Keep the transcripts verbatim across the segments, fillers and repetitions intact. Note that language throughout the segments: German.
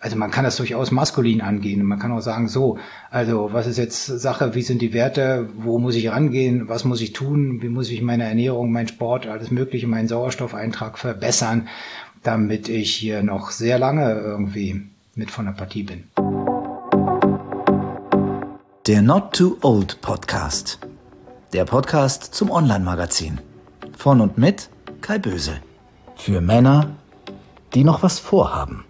Also man kann das durchaus maskulin angehen. Man kann auch sagen, so, also was ist jetzt Sache, wie sind die Werte, wo muss ich rangehen, was muss ich tun, wie muss ich meine Ernährung, meinen Sport, alles Mögliche, meinen Sauerstoffeintrag verbessern, damit ich hier noch sehr lange irgendwie mit von der Partie bin. Der Not Too Old Podcast. Der Podcast zum Online-Magazin. Von und mit Kai Böse. Für Männer, die noch was vorhaben.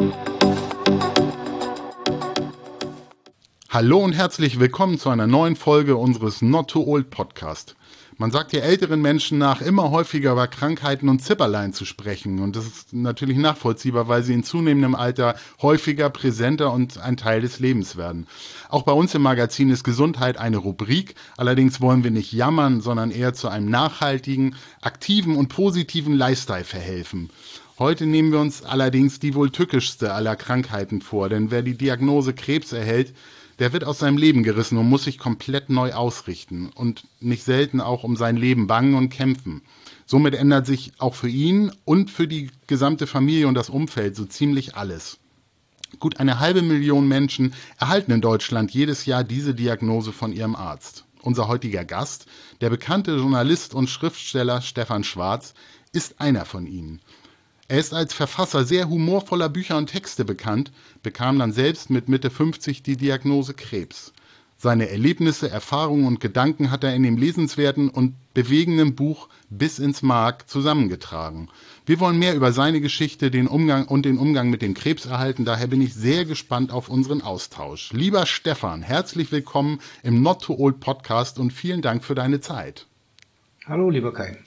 Hallo und herzlich willkommen zu einer neuen Folge unseres Not Too Old Podcast. Man sagt ja älteren Menschen nach, immer häufiger über Krankheiten und Zipperlein zu sprechen. Und das ist natürlich nachvollziehbar, weil sie in zunehmendem Alter häufiger, präsenter und ein Teil des Lebens werden. Auch bei uns im Magazin ist Gesundheit eine Rubrik. Allerdings wollen wir nicht jammern, sondern eher zu einem nachhaltigen, aktiven und positiven Lifestyle verhelfen. Heute nehmen wir uns allerdings die wohl tückischste aller Krankheiten vor. Denn wer die Diagnose Krebs erhält, der wird aus seinem Leben gerissen und muss sich komplett neu ausrichten und nicht selten auch um sein Leben bangen und kämpfen. Somit ändert sich auch für ihn und für die gesamte Familie und das Umfeld so ziemlich alles. Gut eine halbe Million Menschen erhalten in Deutschland jedes Jahr diese Diagnose von ihrem Arzt. Unser heutiger Gast, der bekannte Journalist und Schriftsteller Stefan Schwarz, ist einer von ihnen. Er ist als Verfasser sehr humorvoller Bücher und Texte bekannt, bekam dann selbst mit Mitte fünfzig die Diagnose Krebs. Seine Erlebnisse, Erfahrungen und Gedanken hat er in dem lesenswerten und bewegenden Buch Bis ins Mark zusammengetragen. Wir wollen mehr über seine Geschichte, den Umgang und den Umgang mit dem Krebs erhalten, daher bin ich sehr gespannt auf unseren Austausch. Lieber Stefan, herzlich willkommen im Not Too Old Podcast und vielen Dank für deine Zeit. Hallo, lieber Kai.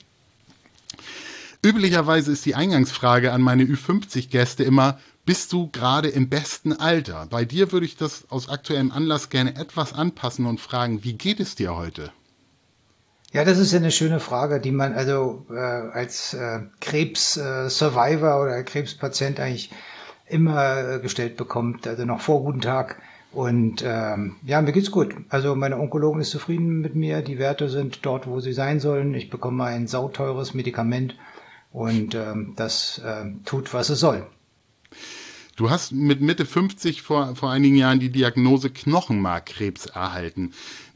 Üblicherweise ist die Eingangsfrage an meine Ü fünfzig Gäste immer, bist du gerade im besten Alter? Bei dir würde ich das aus aktuellem Anlass gerne etwas anpassen und fragen, wie geht es dir heute? Ja, das ist ja eine schöne Frage, die man also äh, als äh, Krebs-Survivor äh, oder Krebspatient eigentlich immer äh, gestellt bekommt, also noch vor guten Tag. Und ähm, ja, mir geht's gut. Also meine Onkologin ist zufrieden mit mir, die Werte sind dort, wo sie sein sollen. Ich bekomme ein sauteures Medikament. Und ähm, das äh, tut, was es soll. Du hast mit Mitte fünfzig vor, vor einigen Jahren die Diagnose Knochenmarkkrebs erhalten.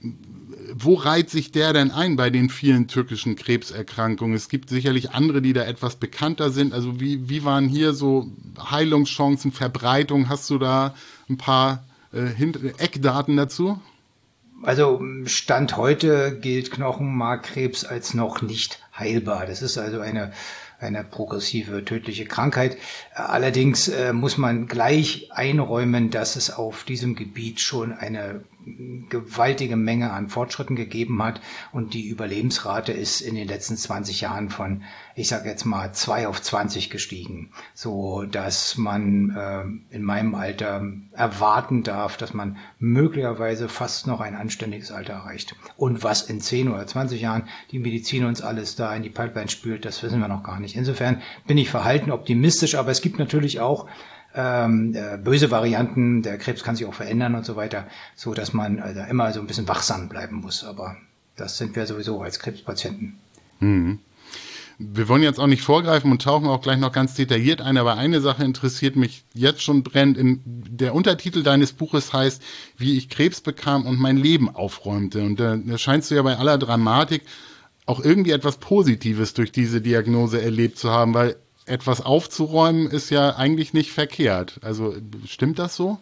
Wo reiht sich der denn ein bei den vielen türkischen Krebserkrankungen? Es gibt sicherlich andere, die da etwas bekannter sind. Also wie, wie waren hier so Heilungschancen, Verbreitung? Hast du da ein paar äh, Eckdaten dazu? Also Stand heute gilt Knochenmarkkrebs als noch nicht heilbar. Das ist also eine eine progressive tödliche Krankheit. Allerdings äh, muss man gleich einräumen, dass es auf diesem Gebiet schon eine gewaltige Menge an Fortschritten gegeben hat und die Überlebensrate ist in den letzten zwanzig Jahren von, ich sage jetzt mal, zwei auf zwanzig gestiegen, so dass man äh, in meinem Alter erwarten darf, dass man möglicherweise fast noch ein anständiges Alter erreicht. Und was in zehn oder zwanzig Jahren die Medizin uns alles da in die Pipeline spült, das wissen wir noch gar nicht. Insofern bin ich verhalten optimistisch, aber es gibt natürlich auch Ähm, äh, böse Varianten, der Krebs kann sich auch verändern und so weiter, so dass man also immer so ein bisschen wachsam bleiben muss. Aber das sind wir sowieso als Krebspatienten. Mhm. Wir wollen jetzt auch nicht vorgreifen und tauchen auch gleich noch ganz detailliert ein, aber eine Sache interessiert mich jetzt schon brennend. In, der Untertitel deines Buches heißt, wie ich Krebs bekam und mein Leben aufräumte. Und da, da scheinst du ja bei aller Dramatik auch irgendwie etwas Positives durch diese Diagnose erlebt zu haben, weil etwas aufzuräumen ist ja eigentlich nicht verkehrt. Also stimmt das so?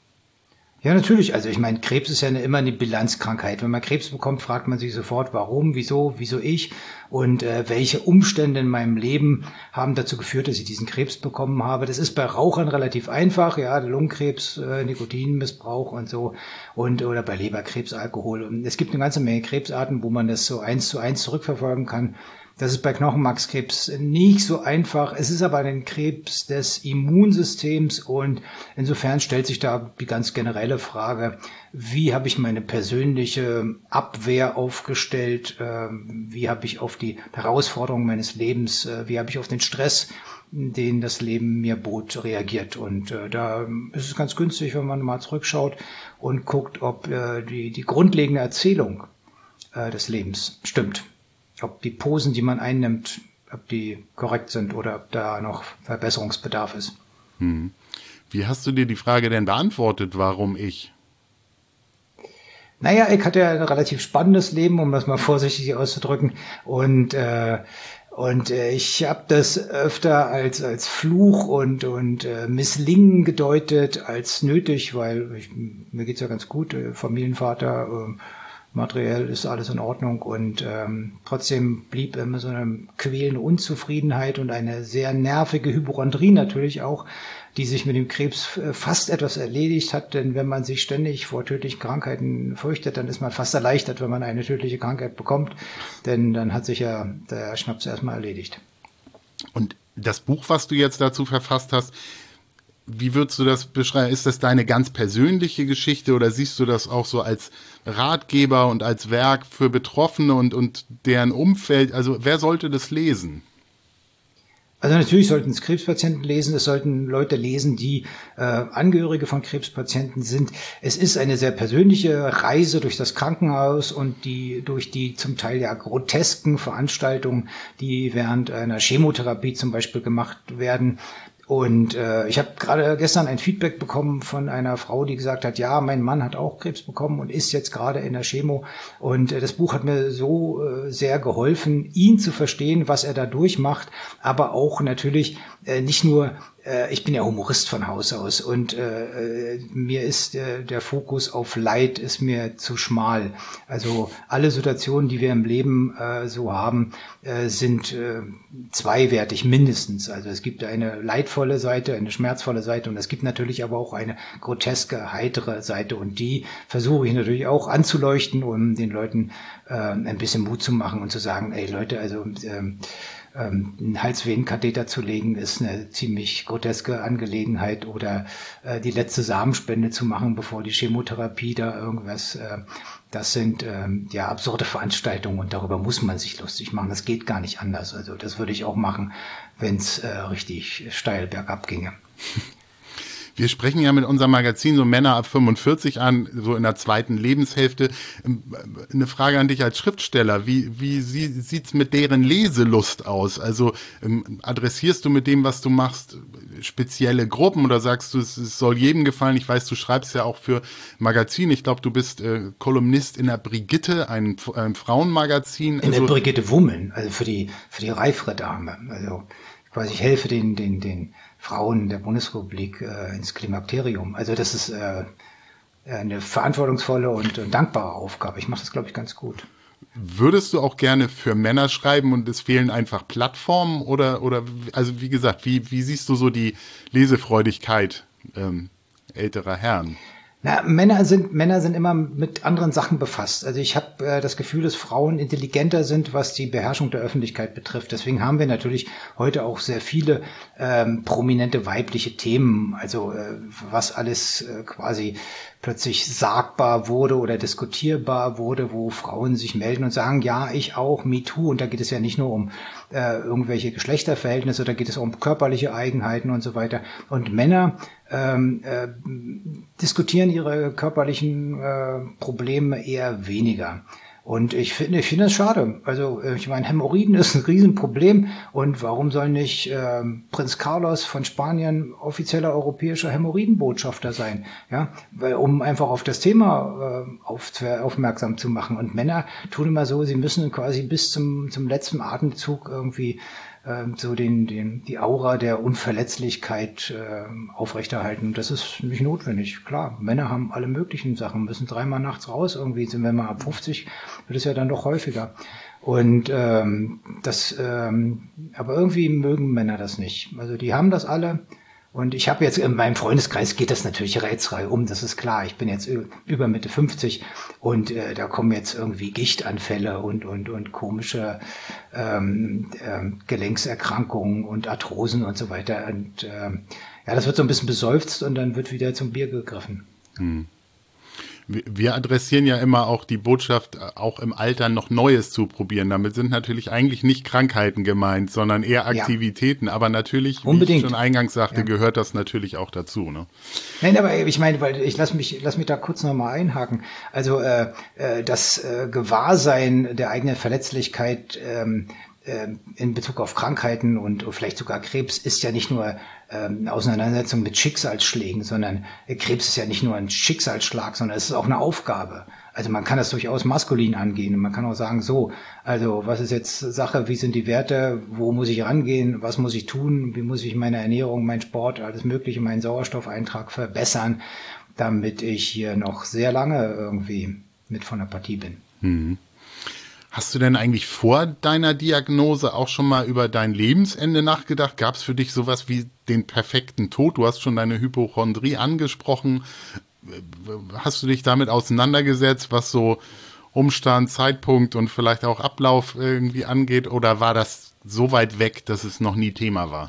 Ja, natürlich. Also ich meine, Krebs ist ja eine, immer eine Bilanzkrankheit. Wenn man Krebs bekommt, fragt man sich sofort, warum, wieso, wieso ich und äh, welche Umstände in meinem Leben haben dazu geführt, dass ich diesen Krebs bekommen habe. Das ist bei Rauchern relativ einfach, ja, Lungenkrebs, äh, Nikotinmissbrauch und so und oder bei Leberkrebs, Alkohol. Und es gibt eine ganze Menge Krebsarten, wo man das so eins zu eins zurückverfolgen kann. Das ist bei Knochenmarkskrebs nicht so einfach. Es ist aber ein Krebs des Immunsystems und insofern stellt sich da die ganz generelle Frage, wie habe ich meine persönliche Abwehr aufgestellt, wie habe ich auf die Herausforderungen meines Lebens, wie habe ich auf den Stress, den das Leben mir bot, reagiert. Und äh, da ist es ganz günstig, wenn man mal zurückschaut und guckt, ob äh, die, die grundlegende Erzählung äh, des Lebens stimmt. Ob die Posen, die man einnimmt, ob die korrekt sind oder ob da noch Verbesserungsbedarf ist. Hm. Wie hast du dir die Frage denn beantwortet, warum ich? Naja, ich hatte ja ein relativ spannendes Leben, um das mal vorsichtig auszudrücken. Und äh, und äh, ich habe das öfter als als Fluch und und äh, Misslingen gedeutet als nötig, weil ich, mir geht's ja ganz gut, äh, Familienvater, äh, materiell ist alles in Ordnung und ähm, trotzdem blieb immer so eine quälende Unzufriedenheit und eine sehr nervige Hypochondrie natürlich auch, die sich mit dem Krebs fast etwas erledigt hat, denn wenn man sich ständig vor tödlichen Krankheiten fürchtet, dann ist man fast erleichtert, wenn man eine tödliche Krankheit bekommt, denn dann hat sich ja der Schnaps erstmal erledigt. Und das Buch, was du jetzt dazu verfasst hast, wie würdest du das beschreiben? Ist das deine ganz persönliche Geschichte oder siehst du das auch so als Ratgeber und als Werk für Betroffene und, und deren Umfeld? Also wer sollte das lesen? Also natürlich sollten es Krebspatienten lesen, es sollten Leute lesen, die äh, Angehörige von Krebspatienten sind. Es ist eine sehr persönliche Reise durch das Krankenhaus und die durch die zum Teil ja grotesken Veranstaltungen, die während einer Chemotherapie zum Beispiel gemacht werden. Und äh, ich habe gerade gestern ein Feedback bekommen von einer Frau, die gesagt hat, ja, mein Mann hat auch Krebs bekommen und ist jetzt gerade in der Chemo. Und äh, das Buch hat mir so äh, sehr geholfen, ihn zu verstehen, was er da durchmacht, aber auch natürlich äh, nicht nur, äh, ich bin ja Humorist von Haus aus und äh, mir ist äh, der Fokus auf Leid ist mir zu schmal. Also alle Situationen, die wir im Leben äh, so haben, äh, sind äh, zweiwertig mindestens. Also es gibt eine leidvolle Seite, eine schmerzvolle Seite und es gibt natürlich aber auch eine groteske, heitere Seite und die versuche ich natürlich auch anzuleuchten, um den Leuten äh, ein bisschen Mut zu machen und zu sagen, ey Leute, also ähm, ähm, einen Halsvenenkatheter zu legen ist eine ziemlich groteske Angelegenheit oder äh, die letzte Samenspende zu machen, bevor die Chemotherapie da irgendwas äh, das sind ähm, ja absurde Veranstaltungen und darüber muss man sich lustig machen. Das geht gar nicht anders. Also das würde ich auch machen, wenn es äh, richtig steil bergab ginge. Wir sprechen ja mit unserem Magazin so Männer ab fünfundvierzig an, so in der zweiten Lebenshälfte. Eine Frage an dich als Schriftsteller. Wie, wie sieht's mit deren Leselust aus? Also ähm, adressierst du mit dem, was du machst, spezielle Gruppen oder sagst du, es, es soll jedem gefallen? Ich weiß, du schreibst ja auch für Magazin. Ich glaube, du bist äh, Kolumnist in der Brigitte, ein, ein Frauenmagazin. In also, der Brigitte Woman, also für die, für die reifere Dame. Also quasi ich helfe den, den, den Frauen der Bundesrepublik äh, ins Klimakterium. Also das ist äh, eine verantwortungsvolle und, und dankbare Aufgabe. Ich mache das, glaube ich, ganz gut. Würdest du auch gerne für Männer schreiben und es fehlen einfach Plattformen oder, oder also wie gesagt, wie, wie siehst du so die Lesefreudigkeit ähm, älterer Herren? Na, Männer sind Männer sind immer mit anderen Sachen befasst. Also ich habe äh, das Gefühl, dass Frauen intelligenter sind, was die Beherrschung der Öffentlichkeit betrifft. Deswegen haben wir natürlich heute auch sehr viele ähm, prominente weibliche Themen. Also äh, was alles äh, quasi plötzlich sagbar wurde oder diskutierbar wurde, wo Frauen sich melden und sagen, ja, ich auch, me too. Und da geht es ja nicht nur um äh, irgendwelche Geschlechterverhältnisse, da geht es auch um körperliche Eigenheiten und so weiter. Und Männer ähm, äh, diskutieren ihre körperlichen äh, Probleme eher weniger. Und ich finde, ich finde es schade. Also ich meine, Hämorrhoiden ist ein Riesenproblem. Und warum soll nicht äh, Prinz Carlos von Spanien offizieller europäischer Hämorrhoidenbotschafter sein? Ja, weil, um einfach auf das Thema äh, auf, aufmerksam zu machen. Und Männer tun immer so, sie müssen quasi bis zum zum letzten Atemzug irgendwie äh, so den den die Aura der Unverletzlichkeit äh, aufrechterhalten. Das ist nicht notwendig. Klar, Männer haben alle möglichen Sachen, müssen dreimal nachts raus. Irgendwie sind wir mal ab fünfzig, wird es ja dann doch häufiger. Und ähm, das, ähm, aber irgendwie mögen Männer das nicht. Also die haben das alle. Und ich habe jetzt in meinem Freundeskreis geht das natürlich rätselfrei um, das ist klar. Ich bin jetzt über Mitte fünfzig und äh, da kommen jetzt irgendwie Gichtanfälle und und und komische ähm, ähm, Gelenkserkrankungen und Arthrosen und so weiter. Und ähm, ja, das wird so ein bisschen beseufzt und dann wird wieder zum Bier gegriffen. Hm. Wir adressieren ja immer auch die Botschaft, auch im Alter noch Neues zu probieren. Damit sind natürlich eigentlich nicht Krankheiten gemeint, sondern eher Aktivitäten. Ja. Aber natürlich, wie Unbedingt. ich schon eingangs sagte, ja. gehört das natürlich auch dazu. Ne? Nein, aber ich meine, weil ich lass mich, lass mich da kurz nochmal einhaken. Also äh, das äh, Gewahrsein der eigenen Verletzlichkeit ähm, äh, in Bezug auf Krankheiten und vielleicht sogar Krebs ist ja nicht nur äh, eine Auseinandersetzung mit Schicksalsschlägen, sondern äh, Krebs ist ja nicht nur ein Schicksalsschlag, sondern es ist auch eine Aufgabe. Also man kann das durchaus maskulin angehen und man kann auch sagen, so, also was ist jetzt Sache, wie sind die Werte, wo muss ich rangehen, was muss ich tun, wie muss ich meine Ernährung, meinen Sport, alles Mögliche, meinen Sauerstoffeintrag verbessern, damit ich hier noch sehr lange irgendwie mit von der Partie bin. Hm. Hast du denn eigentlich vor deiner Diagnose auch schon mal über dein Lebensende nachgedacht? Gab es für dich sowas wie den perfekten Tod? Du hast schon deine Hypochondrie angesprochen. Hast du dich damit auseinandergesetzt, was so Umstand, Zeitpunkt und vielleicht auch Ablauf irgendwie angeht? Oder war das so weit weg, dass es noch nie Thema war?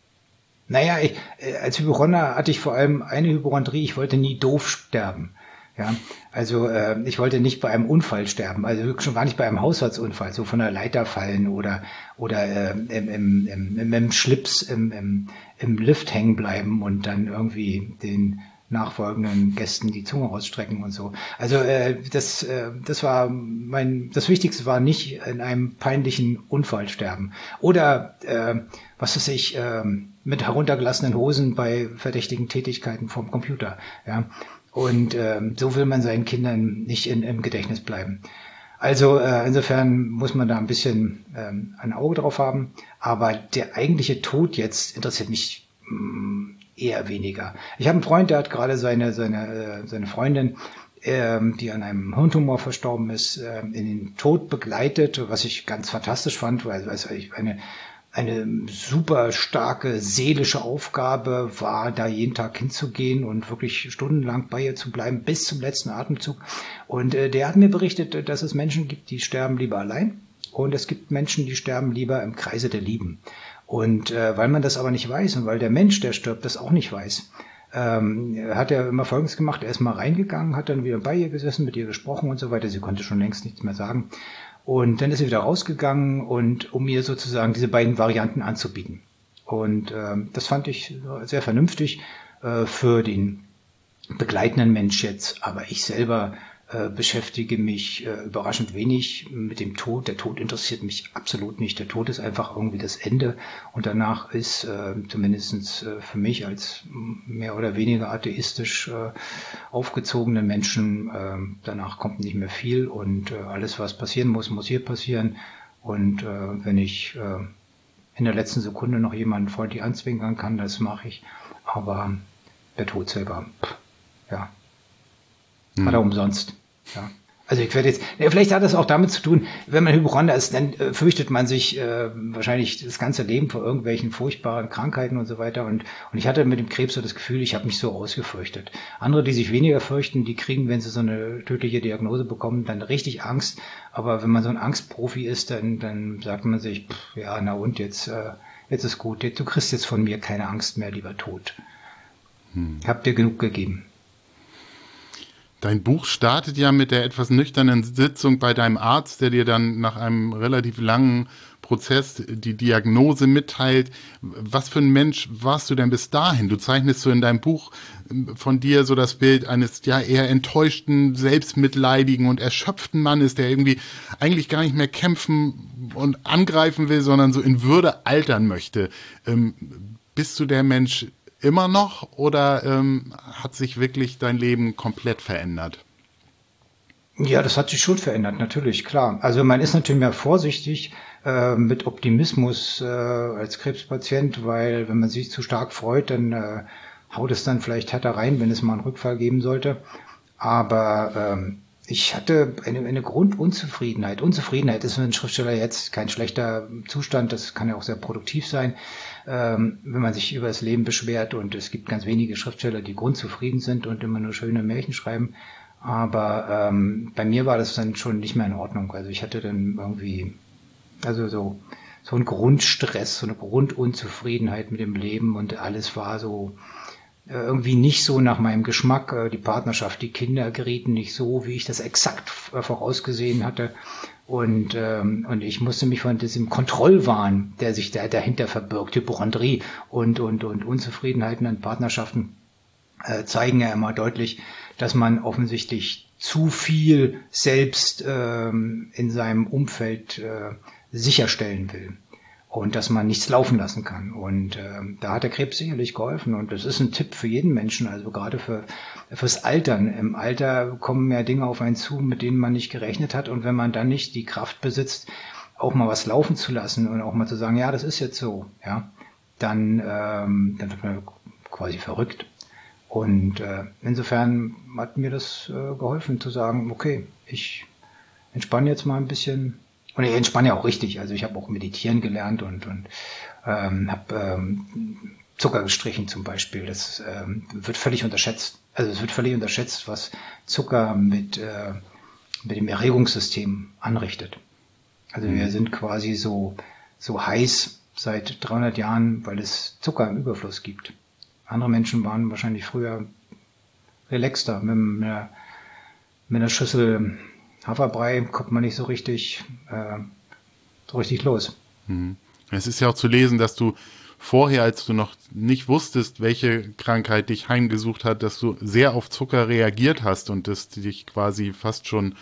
Naja, ich, als Hypochonder hatte ich vor allem eine Hypochondrie, ich wollte nie doof sterben. Ja, also äh, ich wollte nicht bei einem Unfall sterben, also schon gar nicht bei einem Haushaltsunfall, so von der Leiter fallen oder oder äh, im, im, im, im, im Schlips im, im, im Lift hängen bleiben und dann irgendwie den nachfolgenden Gästen die Zunge rausstrecken und so. Also äh, das äh, das war mein das Wichtigste war nicht in einem peinlichen Unfall sterben oder äh, was weiß ich äh, mit heruntergelassenen Hosen bei verdächtigen Tätigkeiten vom Computer. Ja. Und äh, so will man seinen Kindern nicht in, im Gedächtnis bleiben. Also äh, insofern muss man da ein bisschen ähm, ein Auge drauf haben. Aber der eigentliche Tod jetzt interessiert mich mh, eher weniger. Ich habe einen Freund, der hat gerade seine seine äh, seine Freundin, ähm, die an einem Hirntumor verstorben ist, äh, in den Tod begleitet, was ich ganz fantastisch fand, weil es eine eine super starke seelische Aufgabe war, da jeden Tag hinzugehen und wirklich stundenlang bei ihr zu bleiben, bis zum letzten Atemzug. Und äh, der hat mir berichtet, dass es Menschen gibt, die sterben lieber allein und es gibt Menschen, die sterben lieber im Kreise der Lieben. Und äh, weil man das aber nicht weiß und weil der Mensch, der stirbt, das auch nicht weiß, ähm, hat er immer Folgendes gemacht. Er ist mal reingegangen, hat dann wieder bei ihr gesessen, mit ihr gesprochen und so weiter. Sie konnte schon längst nichts mehr sagen. Und dann ist er wieder rausgegangen und um mir sozusagen diese beiden Varianten anzubieten. Und ähm, das fand ich sehr vernünftig äh, für den begleitenden Mensch jetzt. Aber ich selber äh, beschäftige mich äh, überraschend wenig mit dem Tod. Der Tod interessiert mich absolut nicht. Der Tod ist einfach irgendwie das Ende. Und danach ist äh, zumindest äh, für mich als mehr oder weniger atheistisch äh, aufgezogenen Menschen, äh, danach kommt nicht mehr viel. Und äh, alles, was passieren muss, muss hier passieren. Und äh, wenn ich äh, in der letzten Sekunde noch jemanden freundlich anzwinkern kann, das mache ich. Aber der Tod selber, pff, ja, hm. hat er umsonst. Ja. Also ich werde jetzt, ja, vielleicht hat das auch damit zu tun, wenn man Hypochonder ist, dann äh, fürchtet man sich äh, wahrscheinlich das ganze Leben vor irgendwelchen furchtbaren Krankheiten und so weiter. Und und ich hatte mit dem Krebs so das Gefühl, ich habe mich so ausgefürchtet. Andere, die sich weniger fürchten, die kriegen, wenn sie so eine tödliche Diagnose bekommen, dann richtig Angst. Aber wenn man so ein Angstprofi ist, dann dann sagt man sich, pff, ja, na und jetzt äh, jetzt ist gut, du kriegst jetzt von mir keine Angst mehr, lieber Tod. Hm. Hab dir genug gegeben. Dein Buch startet ja mit der etwas nüchternen Sitzung bei deinem Arzt, der dir dann nach einem relativ langen Prozess die Diagnose mitteilt. Was für ein Mensch warst du denn bis dahin? Du zeichnest so in deinem Buch von dir so das Bild eines ja eher enttäuschten, selbstmitleidigen und erschöpften Mannes, der irgendwie eigentlich gar nicht mehr kämpfen und angreifen will, sondern so in Würde altern möchte. Ähm, bist du der Mensch immer noch oder ähm, hat sich wirklich dein Leben komplett verändert? Ja, das hat sich schon verändert, natürlich, klar. Also man ist natürlich mehr vorsichtig äh, mit Optimismus äh, als Krebspatient, weil wenn man sich zu stark freut, dann äh, haut es dann vielleicht härter rein, wenn es mal einen Rückfall geben sollte. Aber ähm, ich hatte eine, eine Grundunzufriedenheit. Unzufriedenheit ist für einen Schriftsteller jetzt kein schlechter Zustand, das kann ja auch sehr produktiv sein, ähm, wenn man sich über das Leben beschwert. Und es gibt ganz wenige Schriftsteller, die grundzufrieden sind und immer nur schöne Märchen schreiben. Aber ähm, bei mir war das dann schon nicht mehr in Ordnung. Also ich hatte dann irgendwie, also so so einen Grundstress, so eine Grundunzufriedenheit mit dem Leben und alles war so irgendwie nicht so nach meinem Geschmack. Die Partnerschaft, die Kinder gerieten nicht so, wie ich das exakt vorausgesehen hatte. Und ähm, und ich musste mich von diesem Kontrollwahn, der sich da dahinter verbirgt, Hypochondrie und und und Unzufriedenheiten an Partnerschaften äh, zeigen ja immer deutlich, dass man offensichtlich zu viel selbst ähm, in seinem Umfeld äh, sicherstellen will. Und dass man nichts laufen lassen kann. Und äh, da hat der Krebs sicherlich geholfen. Und das ist ein Tipp für jeden Menschen, also gerade für fürs Altern. Im Alter kommen ja Dinge auf einen zu, mit denen man nicht gerechnet hat. Und wenn man dann nicht die Kraft besitzt, auch mal was laufen zu lassen und auch mal zu sagen, ja, das ist jetzt so, ja, dann, ähm, dann wird man quasi verrückt. Und äh, insofern hat mir das äh, geholfen zu sagen, okay, ich entspanne jetzt mal ein bisschen. Und ich entspanne ja auch richtig. Also ich habe auch meditieren gelernt und, und ähm, habe ähm, Zucker gestrichen zum Beispiel. Das ähm, wird völlig unterschätzt. Also es wird völlig unterschätzt, was Zucker mit, äh, mit dem Erregungssystem anrichtet. Also wir sind quasi so, so heiß seit dreihundert Jahren, weil es Zucker im Überfluss gibt. Andere Menschen waren wahrscheinlich früher relaxter. Mit einer, mit einer Schüssel Haferbrei kommt man nicht so richtig, äh, so richtig los. Es ist ja auch zu lesen, dass du vorher, als du noch nicht wusstest, welche Krankheit dich heimgesucht hat, dass du sehr auf Zucker reagiert hast und das dich quasi fast schon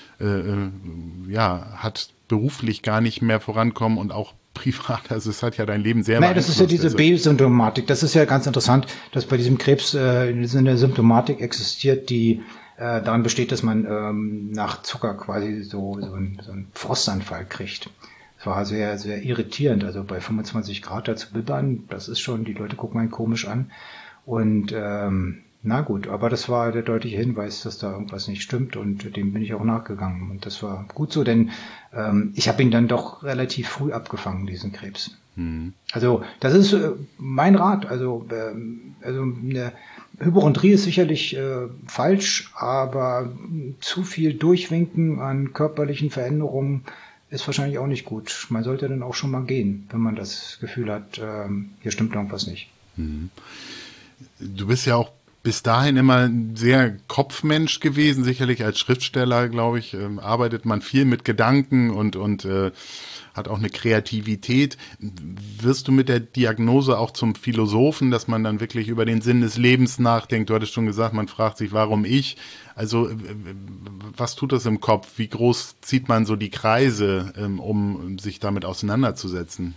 äh, ja, hat beruflich gar nicht mehr vorankommen und auch privat. Also es hat ja dein Leben sehr beeinflusst. Nein, das ist ja diese B-Symptomatik. Das ist ja ganz interessant, dass bei diesem Krebs äh, eine Symptomatik existiert, die Äh, daran besteht, dass man ähm, nach Zucker quasi so, so, ein, so einen Frostanfall kriegt. Es war sehr, sehr irritierend, also bei fünfundzwanzig Grad da zu bibbern, das ist schon, die Leute gucken einen komisch an. Und ähm, na gut, aber das war der deutliche Hinweis, dass da irgendwas nicht stimmt und dem bin ich auch nachgegangen. Und das war gut so, denn ähm, ich habe ihn dann doch relativ früh abgefangen, diesen Krebs. Mhm. Also das ist äh, mein Rat, also, ähm, also eine Hypochondrie ist sicherlich äh, falsch, aber zu viel Durchwinken an körperlichen Veränderungen ist wahrscheinlich auch nicht gut. Man sollte dann auch schon mal gehen, wenn man das Gefühl hat, äh, hier stimmt irgendwas nicht. Du bist ja auch bis dahin immer ein sehr Kopfmensch gewesen, sicherlich als Schriftsteller, glaube ich, äh, arbeitet man viel mit Gedanken und, und äh, hat auch eine Kreativität. Wirst du mit der Diagnose auch zum Philosophen, dass man dann wirklich über den Sinn des Lebens nachdenkt? Du hattest schon gesagt, man fragt sich, warum ich? Also was tut das im Kopf? Wie groß zieht man so die Kreise, um sich damit auseinanderzusetzen?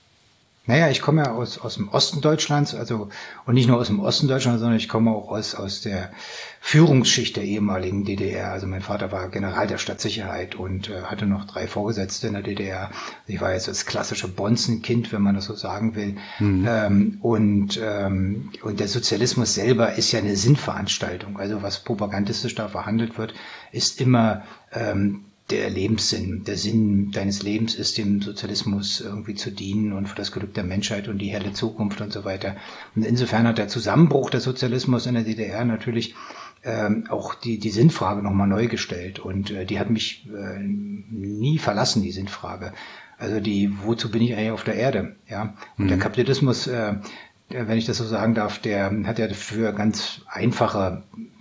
Naja, ich komme ja aus, aus dem Osten Deutschlands, also, und nicht nur aus dem Osten Deutschlands, sondern ich komme auch aus, aus der Führungsschicht der ehemaligen D D R. Also mein Vater war General der Stadtsicherheit und äh, hatte noch drei Vorgesetzte in der D D R. Ich war jetzt das klassische Bonzenkind, wenn man das so sagen will. Mhm. Ähm, und, ähm, und der Sozialismus selber ist ja eine Sinnveranstaltung. Also was propagandistisch da verhandelt wird, ist immer, ähm, der Lebenssinn, der Sinn deines Lebens ist, dem Sozialismus irgendwie zu dienen und für das Glück der Menschheit und die helle Zukunft und so weiter. Und insofern hat der Zusammenbruch des Sozialismus in der D D R natürlich ähm, auch die die Sinnfrage nochmal neu gestellt und äh, die hat mich äh, nie verlassen, die Sinnfrage. Also die, wozu bin ich eigentlich auf der Erde? Ja, und mhm. der Kapitalismus, äh, wenn ich das so sagen darf, der hat ja dafür ganz einfache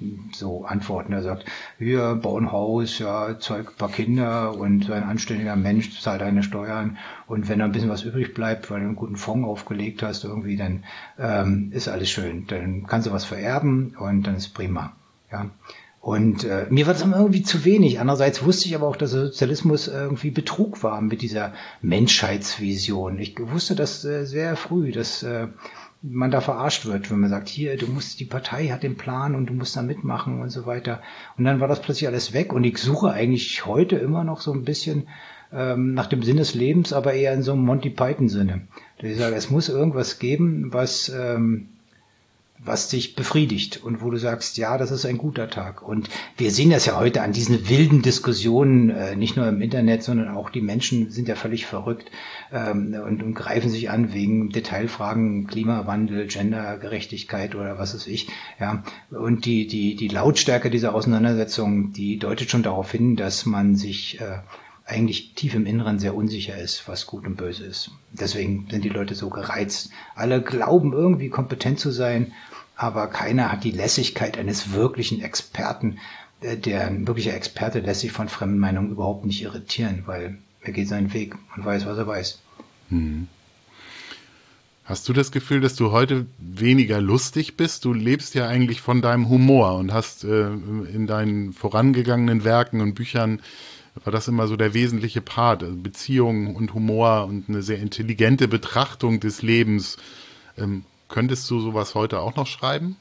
so Antworten. Er sagt, wir bauen ein Haus, ja, zeug ein paar Kinder und so ein anständiger Mensch zahlt deine Steuern und wenn da ein bisschen was übrig bleibt, weil du einen guten Fonds aufgelegt hast irgendwie, dann ähm, ist alles schön. Dann kannst du was vererben und dann ist prima. Ja. Und äh, mir war das irgendwie zu wenig. Andererseits wusste ich aber auch, dass der Sozialismus irgendwie Betrug war mit dieser Menschheitsvision. Ich wusste das äh, sehr früh, dass äh, man da verarscht wird, wenn man sagt, hier, du musst, die Partei hat den Plan und du musst da mitmachen und so weiter. Und dann war das plötzlich alles weg und ich suche eigentlich heute immer noch so ein bisschen ähm, nach dem Sinn des Lebens, aber eher in so einem Monty Python-Sinne. Ich sage, es muss irgendwas geben, was ähm, was dich befriedigt und wo du sagst, ja, das ist ein guter Tag. Und wir sehen das ja heute an diesen wilden Diskussionen, äh, nicht nur im Internet, sondern auch die Menschen sind ja völlig verrückt ähm, und, und greifen sich an wegen Detailfragen, Klimawandel, Gendergerechtigkeit oder was weiß ich. Ja, und die die die Lautstärke dieser Auseinandersetzung, die deutet schon darauf hin, dass man sich äh, eigentlich tief im Inneren sehr unsicher ist, was gut und böse ist. Deswegen sind die Leute so gereizt. Alle glauben irgendwie kompetent zu sein, aber keiner hat die Lässigkeit eines wirklichen Experten. Der ein wirklicher Experte lässt sich von fremden Meinungen überhaupt nicht irritieren, weil er geht seinen Weg und weiß, was er weiß. Hm. Hast du das Gefühl, dass du heute weniger lustig bist? Du lebst ja eigentlich von deinem Humor und hast äh, in deinen vorangegangenen Werken und Büchern war das immer so der wesentliche Part. Also Beziehungen und Humor und eine sehr intelligente Betrachtung des Lebens. Ähm, könntest du sowas heute auch noch schreiben?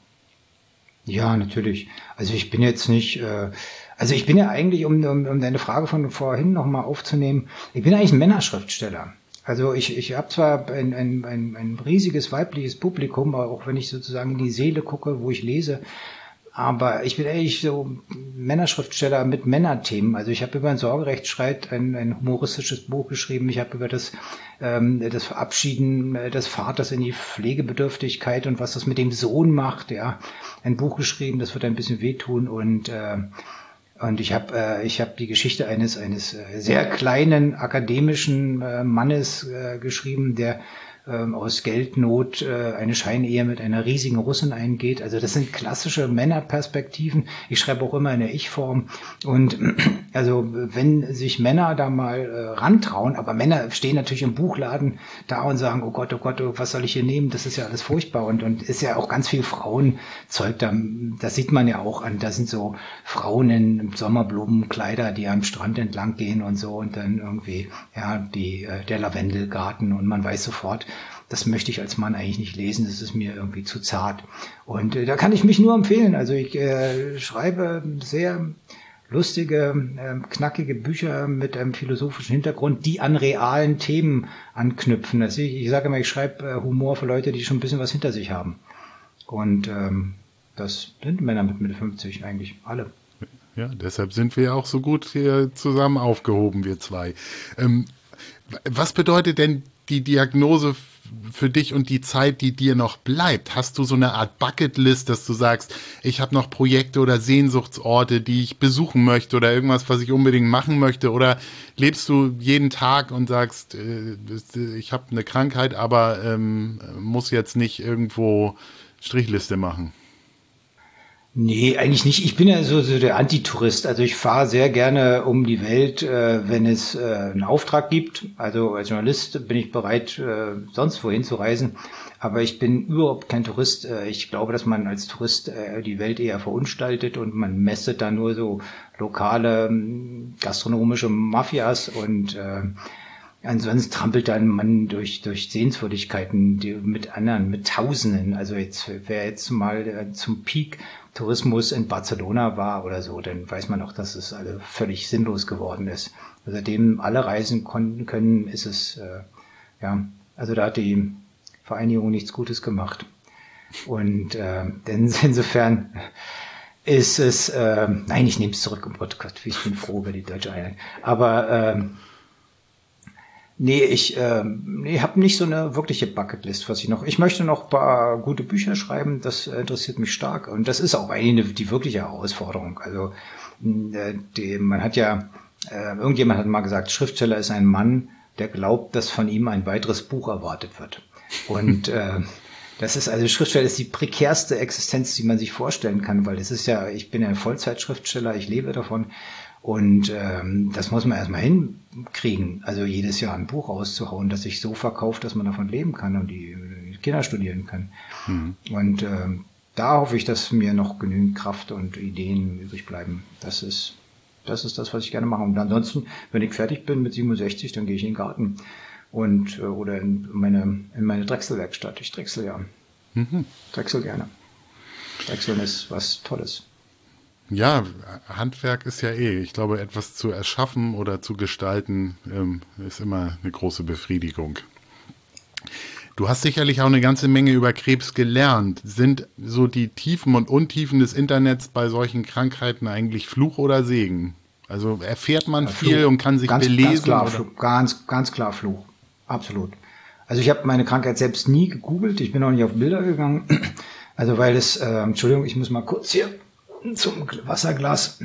Ja, natürlich. Also ich bin jetzt nicht, äh, also ich bin ja eigentlich, um, um, um deine Frage von vorhin nochmal aufzunehmen, ich bin eigentlich ein Männerschriftsteller. Also ich, ich habe zwar ein, ein, ein, ein riesiges weibliches Publikum, auch wenn ich sozusagen in die Seele gucke, wo ich lese, aber ich bin eigentlich so Männerschriftsteller mit Männerthemen. Also ich habe über ein Sorgerechtsstreit ein, ein humoristisches Buch geschrieben. Ich habe über das, ähm, das Verabschieden des Vaters in die Pflegebedürftigkeit und was das mit dem Sohn macht, ja, ein Buch geschrieben. Das wird ein bisschen wehtun und äh, und ich habe äh, ich habe die Geschichte eines eines äh, sehr kleinen akademischen äh, Mannes äh, geschrieben, der ähm, aus Geldnot äh, eine Scheinehe mit einer riesigen Russin eingeht. Also das sind klassische Männerperspektiven. Ich schreibe auch immer in der Ich-Form. Und also wenn sich Männer da mal äh, rantrauen, aber Männer stehen natürlich im Buchladen da und sagen, oh Gott, oh Gott, oh, was soll ich hier nehmen? Das ist ja alles furchtbar. Und und ist ja auch ganz viel Frauenzeug da. Das sieht man ja auch an. Da sind so Frauen in Sommerblumenkleider, die am Strand entlang gehen und so. Und dann irgendwie, ja, die äh, der Lavendelgarten. Und man weiß sofort, das möchte ich als Mann eigentlich nicht lesen, das ist mir irgendwie zu zart. Und äh, da kann ich mich nur empfehlen. Also ich äh, schreibe sehr lustige, äh, knackige Bücher mit einem philosophischen Hintergrund, die an realen Themen anknüpfen. Also ich, ich sage immer, ich schreibe äh, Humor für Leute, die schon ein bisschen was hinter sich haben. Und ähm, das sind Männer mit Mitte fünfzig eigentlich, alle. Ja, deshalb sind wir ja auch so gut hier zusammen aufgehoben, wir zwei. Ähm, was bedeutet denn die Diagnose für dich und die Zeit, die dir noch bleibt? Hast du so eine Art Bucketlist, dass du sagst, ich habe noch Projekte oder Sehnsuchtsorte, die ich besuchen möchte oder irgendwas, was ich unbedingt machen möchte? Oder lebst du jeden Tag und sagst, äh, ich habe eine Krankheit, aber ähm, muss jetzt nicht irgendwo Strichliste machen? Nee, eigentlich nicht. Ich bin ja so, so der Antitourist. Also ich fahre sehr gerne um die Welt, äh, wenn es äh, einen Auftrag gibt. Also als Journalist bin ich bereit, äh, sonst wohin zu reisen. Aber ich bin überhaupt kein Tourist. Äh, ich glaube, dass man als Tourist äh, die Welt eher verunstaltet und man mästet da nur so lokale ähm, gastronomische Mafias und äh, ansonsten trampelt dann man durch durch Sehenswürdigkeiten die, mit anderen, mit Tausenden. Also jetzt wer jetzt mal äh, zum Peak Tourismus in Barcelona war oder so, dann weiß man auch, dass es alle völlig sinnlos geworden ist. Seitdem alle reisen konnten können, ist es äh, ja, also da hat die Vereinigung nichts Gutes gemacht. Und äh, denn insofern ist es, äh, nein, ich nehme es zurück, oh Gott, Gott, ich bin froh über die deutsche Einheit. Aber ähm, Nee, ich ähm, nee, habe nicht so eine wirkliche Bucketlist, was ich noch. Ich möchte noch ein paar gute Bücher schreiben, das äh, interessiert mich stark. Und das ist auch eine die wirkliche Herausforderung. Also äh, die, man hat ja, äh, irgendjemand hat mal gesagt, Schriftsteller ist ein Mann, der glaubt, dass von ihm ein weiteres Buch erwartet wird. Und äh, das ist also Schriftsteller ist die prekärste Existenz, die man sich vorstellen kann, weil das ist ja, ich bin ja ein Vollzeitschriftsteller, ich lebe davon. Und ähm, das muss man erstmal hinkriegen, also jedes Jahr ein Buch rauszuhauen, das sich so verkauft, dass man davon leben kann und die, die Kinder studieren kann. Mhm. Und ähm, da hoffe ich, dass mir noch genügend Kraft und Ideen übrig bleiben. Das ist das ist das, was ich gerne mache. Und ansonsten, wenn ich fertig bin mit siebenundsechzig, dann gehe ich in den Garten und äh, oder in meine in meine Drechselwerkstatt. Ich drechsel ja. Mhm. Drechsel gerne. Drechseln ist was Tolles. Ja, Handwerk ist ja eh, ich glaube, etwas zu erschaffen oder zu gestalten, ähm, ist immer eine große Befriedigung. Du hast sicherlich auch eine ganze Menge über Krebs gelernt. Sind so die Tiefen und Untiefen des Internets bei solchen Krankheiten eigentlich Fluch oder Segen? Also erfährt man ja, viel Fluch. Und kann sich ganz, belesen? Ganz klar, oder? Fluch. Ganz, ganz klar Fluch. Absolut. Also ich habe meine Krankheit selbst nie gegoogelt. Ich bin auch nicht auf Bilder gegangen. Also weil es, äh, Entschuldigung, ich muss mal kurz hier zum Wasserglas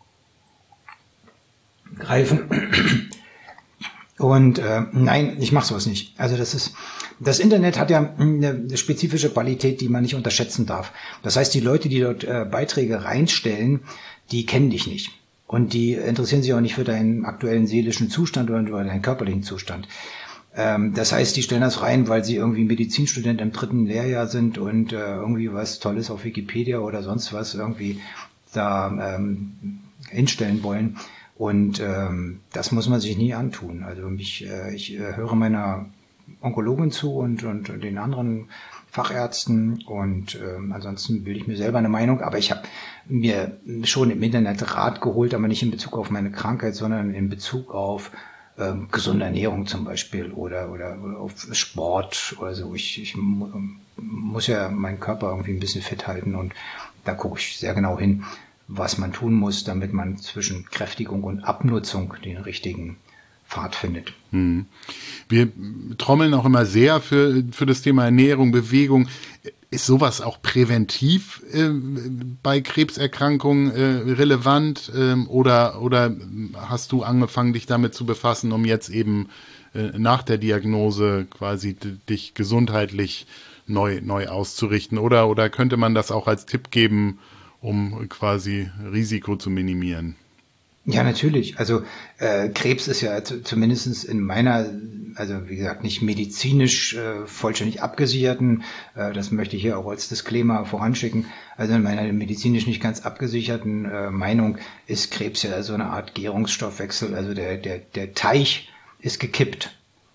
greifen. Und äh, nein, ich mache sowas nicht. Also das ist, das Internet hat ja eine spezifische Qualität, die man nicht unterschätzen darf. Das heißt, die Leute, die dort äh, Beiträge reinstellen, die kennen dich nicht. Und die interessieren sich auch nicht für deinen aktuellen seelischen Zustand oder, oder deinen körperlichen Zustand. Ähm, das heißt, die stellen das rein, weil sie irgendwie Medizinstudent im dritten Lehrjahr sind und äh, irgendwie was Tolles auf Wikipedia oder sonst was irgendwie da ähm, hinstellen wollen. Und ähm, das muss man sich nie antun. Also mich, äh, ich äh, höre meiner Onkologin zu und, und den anderen Fachärzten und ähm, ansonsten bilde ich mir selber eine Meinung. Aber ich habe mir schon im Internet Rat geholt, aber nicht in Bezug auf meine Krankheit, sondern in Bezug auf ähm, gesunde Ernährung zum Beispiel oder, oder, oder auf Sport oder so. Ich, ich muss ja meinen Körper irgendwie ein bisschen fit halten und da gucke ich sehr genau hin, was man tun muss, damit man zwischen Kräftigung und Abnutzung den richtigen Pfad findet. Hm. Wir trommeln auch immer sehr für, für das Thema Ernährung, Bewegung. Ist sowas auch präventiv äh, bei Krebserkrankungen äh, relevant äh, oder, oder hast du angefangen, dich damit zu befassen, um jetzt eben äh, nach der Diagnose quasi d- dich gesundheitlich neu, neu auszurichten? Oder, oder könnte man das auch als Tipp geben, um quasi Risiko zu minimieren? Ja, natürlich. Also äh, Krebs ist ja zu, zumindest in meiner, also wie gesagt, nicht medizinisch äh, vollständig abgesicherten, äh, das möchte ich hier auch als Disclaimer voranschicken, also in meiner medizinisch nicht ganz abgesicherten äh, Meinung ist Krebs ja so eine Art Gärungsstoffwechsel, also der, der, der Teich ist gekippt.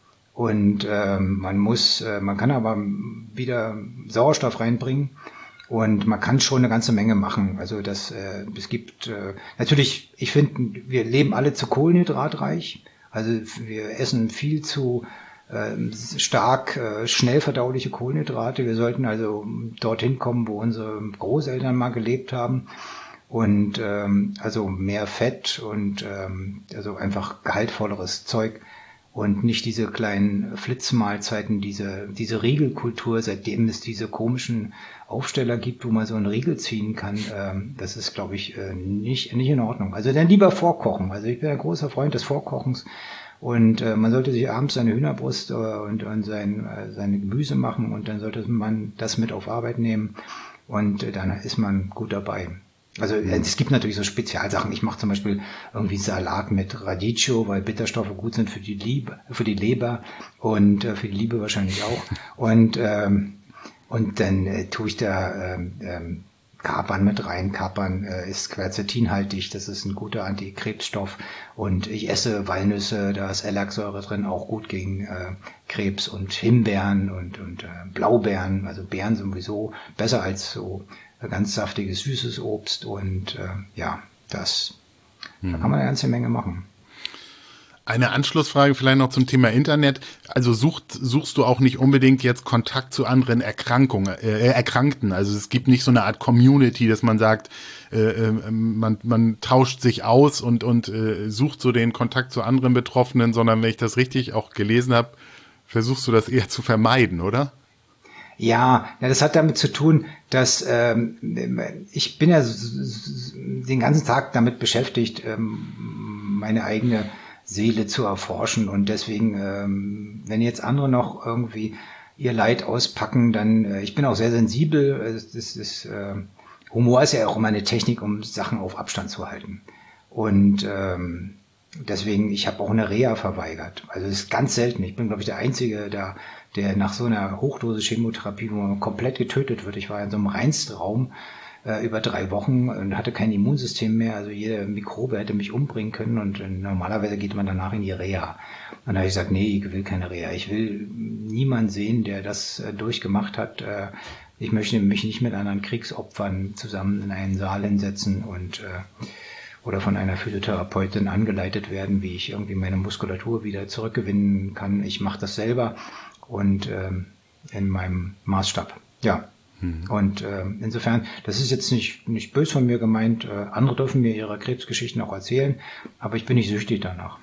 Und ähm, man muss, äh, man kann aber wieder Sauerstoff reinbringen. Und man kann schon eine ganze Menge machen. Also das, äh, es gibt äh, natürlich, ich finde, wir leben alle zu kohlenhydratreich. Also wir essen viel zu äh, stark, äh, schnell verdauliche Kohlenhydrate. Wir sollten also dorthin kommen, wo unsere Großeltern mal gelebt haben. Und ähm, also mehr Fett und ähm, also einfach gehaltvolleres Zeug. Und nicht diese kleinen Flitzmahlzeiten, diese, diese Riegelkultur, seitdem es diese komischen Aufsteller gibt, wo man so einen Riegel ziehen kann, ähm, das ist, glaube ich, äh, nicht, nicht in Ordnung. Also dann lieber vorkochen. Also ich bin ein großer Freund des Vorkochens und äh, man sollte sich abends seine Hühnerbrust äh, und, und sein, äh, seine Gemüse machen und dann sollte man das mit auf Arbeit nehmen und äh, dann ist man gut dabei. Also es gibt natürlich so Spezialsachen. Ich mache zum Beispiel irgendwie Salat mit Radicchio, weil Bitterstoffe gut sind für die Liebe, für die Leber und äh, für die Liebe wahrscheinlich auch. Und ähm, und dann äh, tue ich da ähm, ähm, Kapern mit rein. Kapern äh, ist quercetinhaltig, das ist ein guter Antikrebsstoff. Und ich esse Walnüsse, da ist Ellagsäure drin, auch gut gegen äh, Krebs und Himbeeren und und äh, Blaubeeren, also Beeren sowieso besser als so ganz saftiges, süßes Obst und äh, ja, das, mhm. da kann man eine ganze Menge machen. Eine Anschlussfrage vielleicht noch zum Thema Internet. Also sucht, suchst du auch nicht unbedingt jetzt Kontakt zu anderen Erkrankungen, äh, Erkrankten? Also es gibt nicht so eine Art Community, dass man sagt, äh, man, man tauscht sich aus und, und äh, sucht so den Kontakt zu anderen Betroffenen, sondern wenn ich das richtig auch gelesen habe, versuchst du das eher zu vermeiden, oder? Ja, das hat damit zu tun, dass ähm, ich bin ja den ganzen Tag damit beschäftigt, ähm, meine eigene Seele zu erforschen und deswegen, ähm, wenn jetzt andere noch irgendwie ihr Leid auspacken, dann, äh, ich bin auch sehr sensibel, das ist, äh, Humor ist ja auch immer eine Technik, um Sachen auf Abstand zu halten und ähm, deswegen, ich habe auch eine Reha verweigert, also das ist ganz selten, ich bin glaube ich der Einzige, der der nach so einer Hochdosis-Chemotherapie, wo man komplett getötet wird, ich war in so einem Reinstraum äh, über drei Wochen und hatte kein Immunsystem mehr, also jede Mikrobe hätte mich umbringen können und äh, normalerweise geht man danach in die Reha. Und da habe ich gesagt, nee, ich will keine Reha, ich will niemanden sehen, der das äh, durchgemacht hat. Äh, ich möchte mich nicht mit anderen Kriegsopfern zusammen in einen Saal hinsetzen und äh, oder von einer Physiotherapeutin angeleitet werden, wie ich irgendwie meine Muskulatur wieder zurückgewinnen kann. Ich mache das selber. Und ähm, in meinem Maßstab, ja. Hm. Und ähm, insofern, das ist jetzt nicht nicht böse von mir gemeint. Äh, andere dürfen mir ihre Krebsgeschichten auch erzählen, aber ich bin nicht süchtig danach.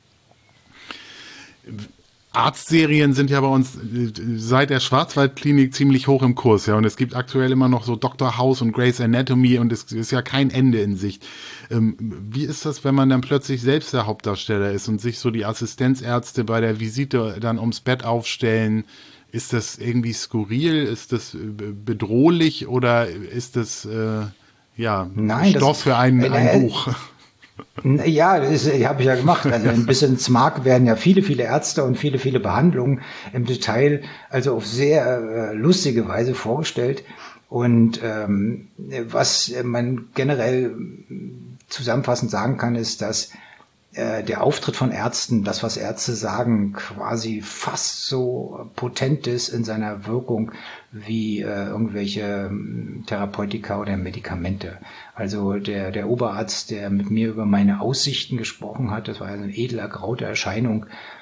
Arztserien sind ja bei uns seit der Schwarzwaldklinik ziemlich hoch im Kurs, ja. Und es gibt aktuell immer noch so Doktor House und Grey's Anatomy und es ist ja kein Ende in Sicht. Ähm, wie ist das, wenn man dann plötzlich selbst der Hauptdarsteller ist und sich so die Assistenzärzte bei der Visite dann ums Bett aufstellen? Ist das irgendwie skurril? Ist das bedrohlich oder ist das äh, ja Nein, Stoff das, für ein, äh, ein Buch? Ja, das habe ich ja gemacht. Also ein bisschen smart werden ja viele, viele Ärzte und viele, viele Behandlungen im Detail, also auf sehr äh, lustige Weise vorgestellt. Und ähm, was man generell zusammenfassend sagen kann, ist, dass äh, der Auftritt von Ärzten, das, was Ärzte sagen, quasi fast so potent ist in seiner Wirkung wie äh, irgendwelche Therapeutika oder Medikamente. Also der, der Oberarzt, der mit mir über meine Aussichten gesprochen hat, das war eine edel ergraute Erscheinung,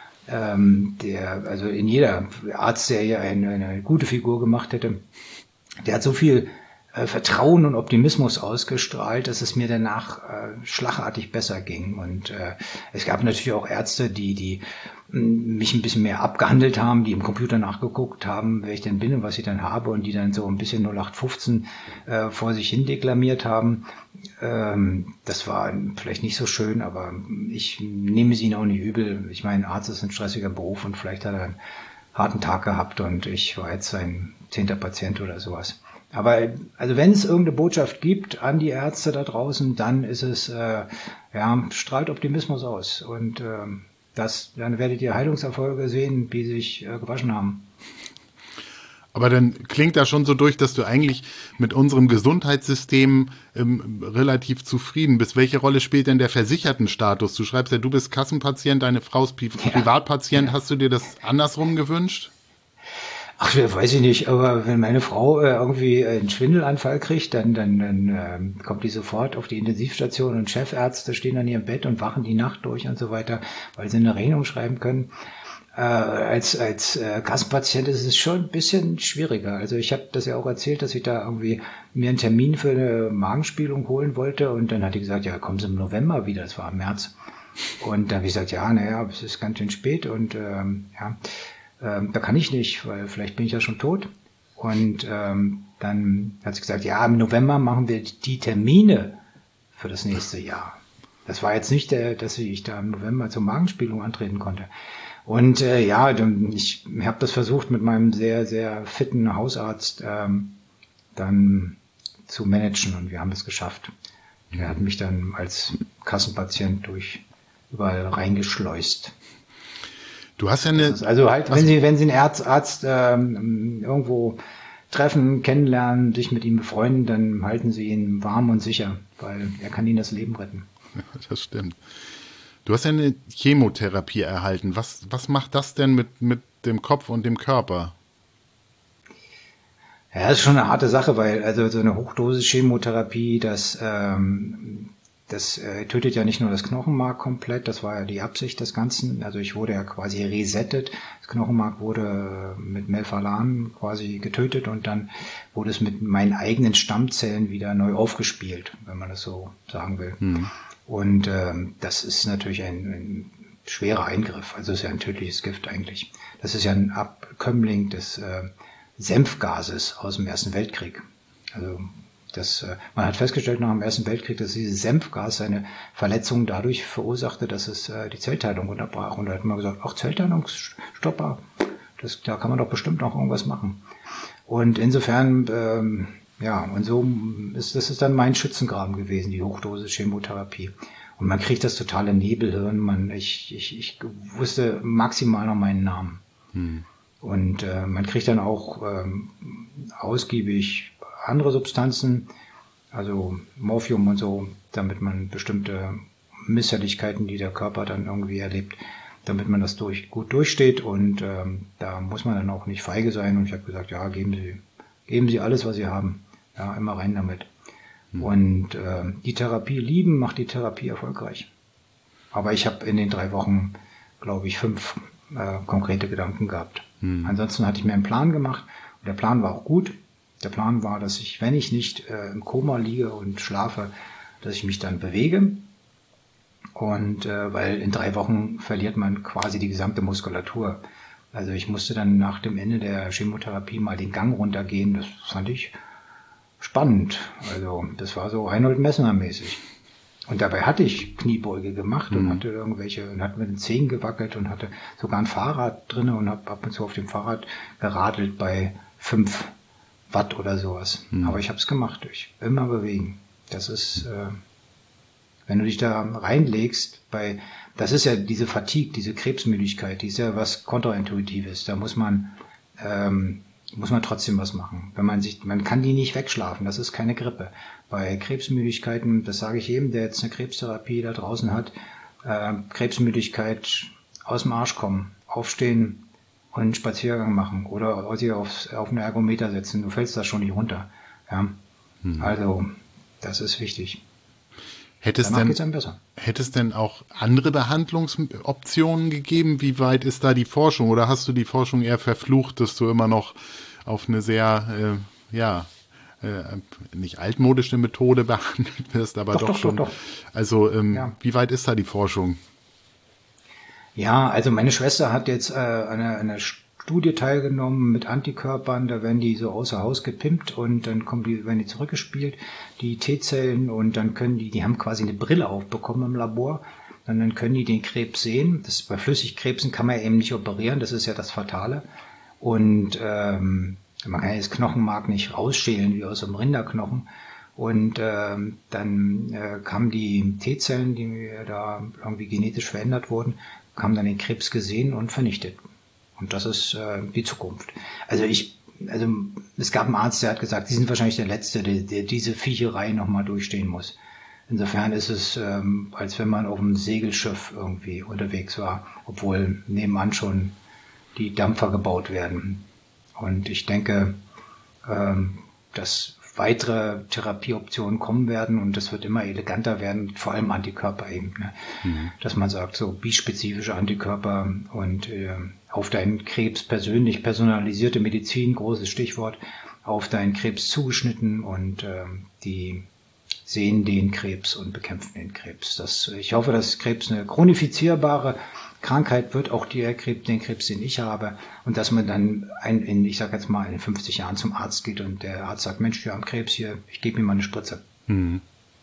ähm, der, also in jeder Arzt, der ja eine, eine gute Figur gemacht hätte, der hat so viel äh, Vertrauen und Optimismus ausgestrahlt, dass es mir danach äh, schlagartig besser ging. Und äh, es gab natürlich auch Ärzte, die, die mich ein bisschen mehr abgehandelt haben, die im Computer nachgeguckt haben, wer ich denn bin und was ich dann habe und die dann so ein bisschen null acht fünfzehn äh, vor sich hin deklamiert haben. Ähm, das war vielleicht nicht so schön, aber ich nehme es ihnen auch nicht übel. Ich meine, Arzt ist ein stressiger Beruf und vielleicht hat er einen harten Tag gehabt und ich war jetzt sein zehnter Patient oder sowas. Aber also wenn es irgendeine Botschaft gibt an die Ärzte da draußen, dann ist es, äh, ja, strahlt Optimismus aus und ähm, Das, dann werdet ihr Heilungserfolge sehen, die sich äh, gewaschen haben. Aber dann klingt da schon so durch, dass du eigentlich mit unserem Gesundheitssystem ähm, relativ zufrieden bist. Welche Rolle spielt denn der Versichertenstatus? Du schreibst ja, du bist Kassenpatient, deine Frau ist Pri- ja. Privatpatient. Ja. Hast du dir das andersrum gewünscht? Ach, weiß ich nicht, aber wenn meine Frau äh, irgendwie einen Schwindelanfall kriegt, dann, dann, dann äh, kommt die sofort auf die Intensivstation und Chefärzte stehen an ihrem Bett und wachen die Nacht durch und so weiter, weil sie eine Rechnung schreiben können. Äh, als als äh, Kassenpatient ist es schon ein bisschen schwieriger. Also ich habe das ja auch erzählt, dass ich da irgendwie mir einen Termin für eine Magenspiegelung holen wollte und dann hat die gesagt, ja, kommen Sie im November wieder, das war im März. Und dann habe ich gesagt, ja, naja, es ist ganz schön spät und ähm, ja, Ähm, da kann ich nicht, weil vielleicht bin ich ja schon tot. Und ähm, dann hat sie gesagt, ja, im November machen wir die Termine für das nächste Jahr. Das war jetzt nicht, der, dass ich da im November zur Magenspiegelung antreten konnte. Und äh, ja, ich habe das versucht mit meinem sehr, sehr fitten Hausarzt ähm, dann zu managen und wir haben es geschafft. Er hat mich dann als Kassenpatient durch überall reingeschleust. Du hast ja eine... Also halt, wenn Sie, wenn Sie einen Arzt, Arzt ähm, irgendwo treffen, kennenlernen, sich mit ihm befreunden, dann halten Sie ihn warm und sicher, weil er kann Ihnen das Leben retten. Ja, das stimmt. Du hast ja eine Chemotherapie erhalten. Was, was macht das denn mit, mit dem Kopf und dem Körper? Ja, das ist schon eine harte Sache, weil also so eine Hochdosis-Chemotherapie, das ähm, Das äh, tötet ja nicht nur das Knochenmark komplett, das war ja die Absicht des Ganzen. Also ich wurde ja quasi resettet. Das Knochenmark wurde mit Melphalan quasi getötet und dann wurde es mit meinen eigenen Stammzellen wieder neu aufgespielt, wenn man das so sagen will. Mhm. Und ähm, das ist natürlich ein, ein schwerer Eingriff. Also es ist ja ein tödliches Gift eigentlich. Das ist ja ein Abkömmling des äh, Senfgases aus dem Ersten Weltkrieg. Also Das, man hat festgestellt nach dem Ersten Weltkrieg, dass dieses Senfgas seine Verletzungen dadurch verursachte, dass es äh, die Zellteilung unterbrach. Und da hat man gesagt, ach, Zellteilungsstopper, das, da kann man doch bestimmt noch irgendwas machen. Und insofern, ähm, ja, und so ist das ist dann mein Schützengraben gewesen, die Hochdosis-Chemotherapie. Und man kriegt das totale Nebelhirn. Man, ich, ich, ich wusste maximal noch meinen Namen. Hm. Und äh, man kriegt dann auch ähm, ausgiebig andere Substanzen, also Morphium und so, damit man bestimmte Misshelligkeiten, die der Körper dann irgendwie erlebt, damit man das durch, gut durchsteht und ähm, da muss man dann auch nicht feige sein und ich habe gesagt, ja, geben Sie, geben Sie alles, was Sie haben, ja, immer rein damit. Mhm. Und äh, die Therapie lieben macht die Therapie erfolgreich. Aber ich habe in den drei Wochen, glaube ich, fünf äh, konkrete Gedanken gehabt. Mhm. Ansonsten hatte ich mir einen Plan gemacht und der Plan war auch gut. Der Plan war, dass ich, wenn ich nicht äh, im Koma liege und schlafe, dass ich mich dann bewege. Und äh, weil in drei Wochen verliert man quasi die gesamte Muskulatur. Also ich musste dann nach dem Ende der Chemotherapie mal den Gang runtergehen. Das fand ich spannend. Also das war so Reinhold Messner mäßig. Und dabei hatte ich Kniebeuge gemacht und mhm. hatte irgendwelche und hatte mit den Zehen gewackelt und hatte sogar ein Fahrrad drin und habe ab und zu auf dem Fahrrad geradelt bei fünf Watt oder sowas. Mhm. Aber ich habe es gemacht. Ich immer bewegen. Das ist, äh, wenn du dich da reinlegst, bei, das ist ja diese Fatigue, diese Krebsmüdigkeit, die ist ja was Kontraintuitives. Da muss man, ähm, muss man trotzdem was machen. Wenn man sich, man kann die nicht wegschlafen. Das ist keine Grippe. Bei Krebsmüdigkeiten, das sage ich jedem, der jetzt eine Krebstherapie da draußen hat, äh, Krebsmüdigkeit, aus dem Arsch kommen, aufstehen und einen Spaziergang machen oder sich auf, auf einen Ergometer setzen. Du fällst da schon nicht runter. Ja? Hm. Also, das ist wichtig. Hätte es denn, hätte es denn auch andere Behandlungsoptionen gegeben? Wie weit ist da die Forschung? Oder hast du die Forschung eher verflucht, dass du immer noch auf eine sehr, äh, ja, äh, nicht altmodische Methode behandelt wirst, aber doch, doch, doch schon. Doch, doch. Also, ähm, ja. Wie weit ist da die Forschung? Ja, also meine Schwester hat jetzt äh, eine, eine Studie teilgenommen mit Antikörpern, da werden die so außer Haus gepimpt und dann kommen die, werden die zurückgespielt, die T-Zellen, und dann können die, die haben quasi eine Brille aufbekommen im Labor, und dann können die den Krebs sehen. Das bei Flüssigkrebsen kann man ja eben nicht operieren, das ist ja das Fatale. Und ähm, man kann ja das Knochenmark nicht rausschälen wie aus einem Rinderknochen. Und ähm, dann äh, kamen die T-Zellen, die da irgendwie genetisch verändert wurden, haben dann den Krebs gesehen und vernichtet. Und das ist äh, die Zukunft. Also ich, also es gab einen Arzt, der hat gesagt, Sie sind wahrscheinlich der Letzte, der, der diese Viecherei nochmal durchstehen muss. Insofern ist es, ähm, als wenn man auf einem Segelschiff irgendwie unterwegs war, obwohl nebenan schon die Dampfer gebaut werden. Und ich denke, ähm, dass weitere Therapieoptionen kommen werden und das wird immer eleganter werden, vor allem Antikörper eben. Ne? Mhm. Dass man sagt, so bispezifische Antikörper und äh, auf deinen Krebs persönlich personalisierte Medizin, großes Stichwort, auf deinen Krebs zugeschnitten und äh, die sehen den Krebs und bekämpfen den Krebs. Das, ich hoffe, dass Krebs eine chronifizierbare Krankheit wird, auch der Krebs, den Krebs, den ich habe, und dass man dann ein, in, ich sag jetzt mal, in fünfzig Jahren zum Arzt geht und der Arzt sagt, Mensch, wir haben Krebs hier, ich gebe ihm mal eine Spritze. Hm.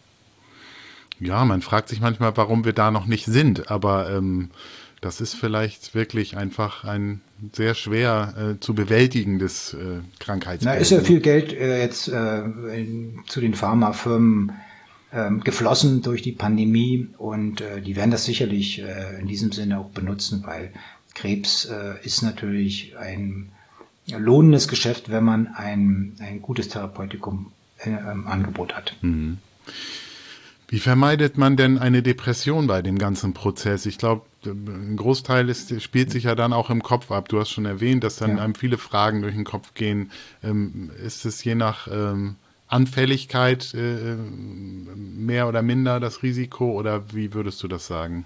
Ja, man fragt sich manchmal, warum wir da noch nicht sind, aber ähm, das ist vielleicht wirklich einfach ein sehr schwer äh, zu bewältigendes äh, Krankheitsbild. Na, ist ja viel Geld äh, jetzt äh, in, zu den Pharmafirmen geflossen durch die Pandemie und äh, die werden das sicherlich äh, in diesem Sinne auch benutzen, weil Krebs äh, ist natürlich ein lohnendes Geschäft, wenn man ein, ein gutes Therapeutikum äh, im Angebot hat. Mhm. Wie vermeidet man denn eine Depression bei dem ganzen Prozess? Ich glaube, ein Großteil ist, spielt sich ja dann auch im Kopf ab. Du hast schon erwähnt, dass dann ja. einem viele Fragen durch den Kopf gehen. Ähm, ist es je nach ähm, Anfälligkeit äh, mehr oder minder das Risiko, oder wie würdest du das sagen?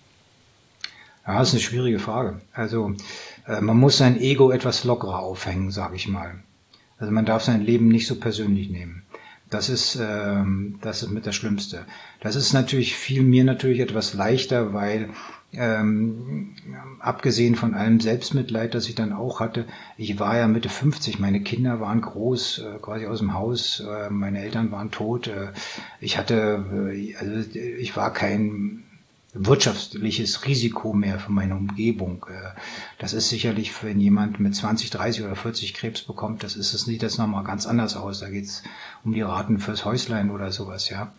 Ja, das ist eine schwierige Frage. Also äh, man muss sein Ego etwas lockerer aufhängen, sage ich mal. Also man darf sein Leben nicht so persönlich nehmen. Das ist, ähm, das ist mit das Schlimmste. Das ist natürlich, fiel mir natürlich etwas leichter, weil ähm, abgesehen von allem Selbstmitleid, das ich dann auch hatte, ich war ja Mitte fünfzig, meine Kinder waren groß, äh, quasi aus dem Haus, äh, meine Eltern waren tot, äh, ich hatte, äh, also ich war kein wirtschaftliches Risiko mehr für meine Umgebung. Äh, das ist sicherlich, wenn jemand mit zwanzig, dreißig oder vierzig Krebs bekommt, das ist es nicht, das nochmal ganz anders aus, da geht's um die Raten fürs Häuslein oder sowas, ja.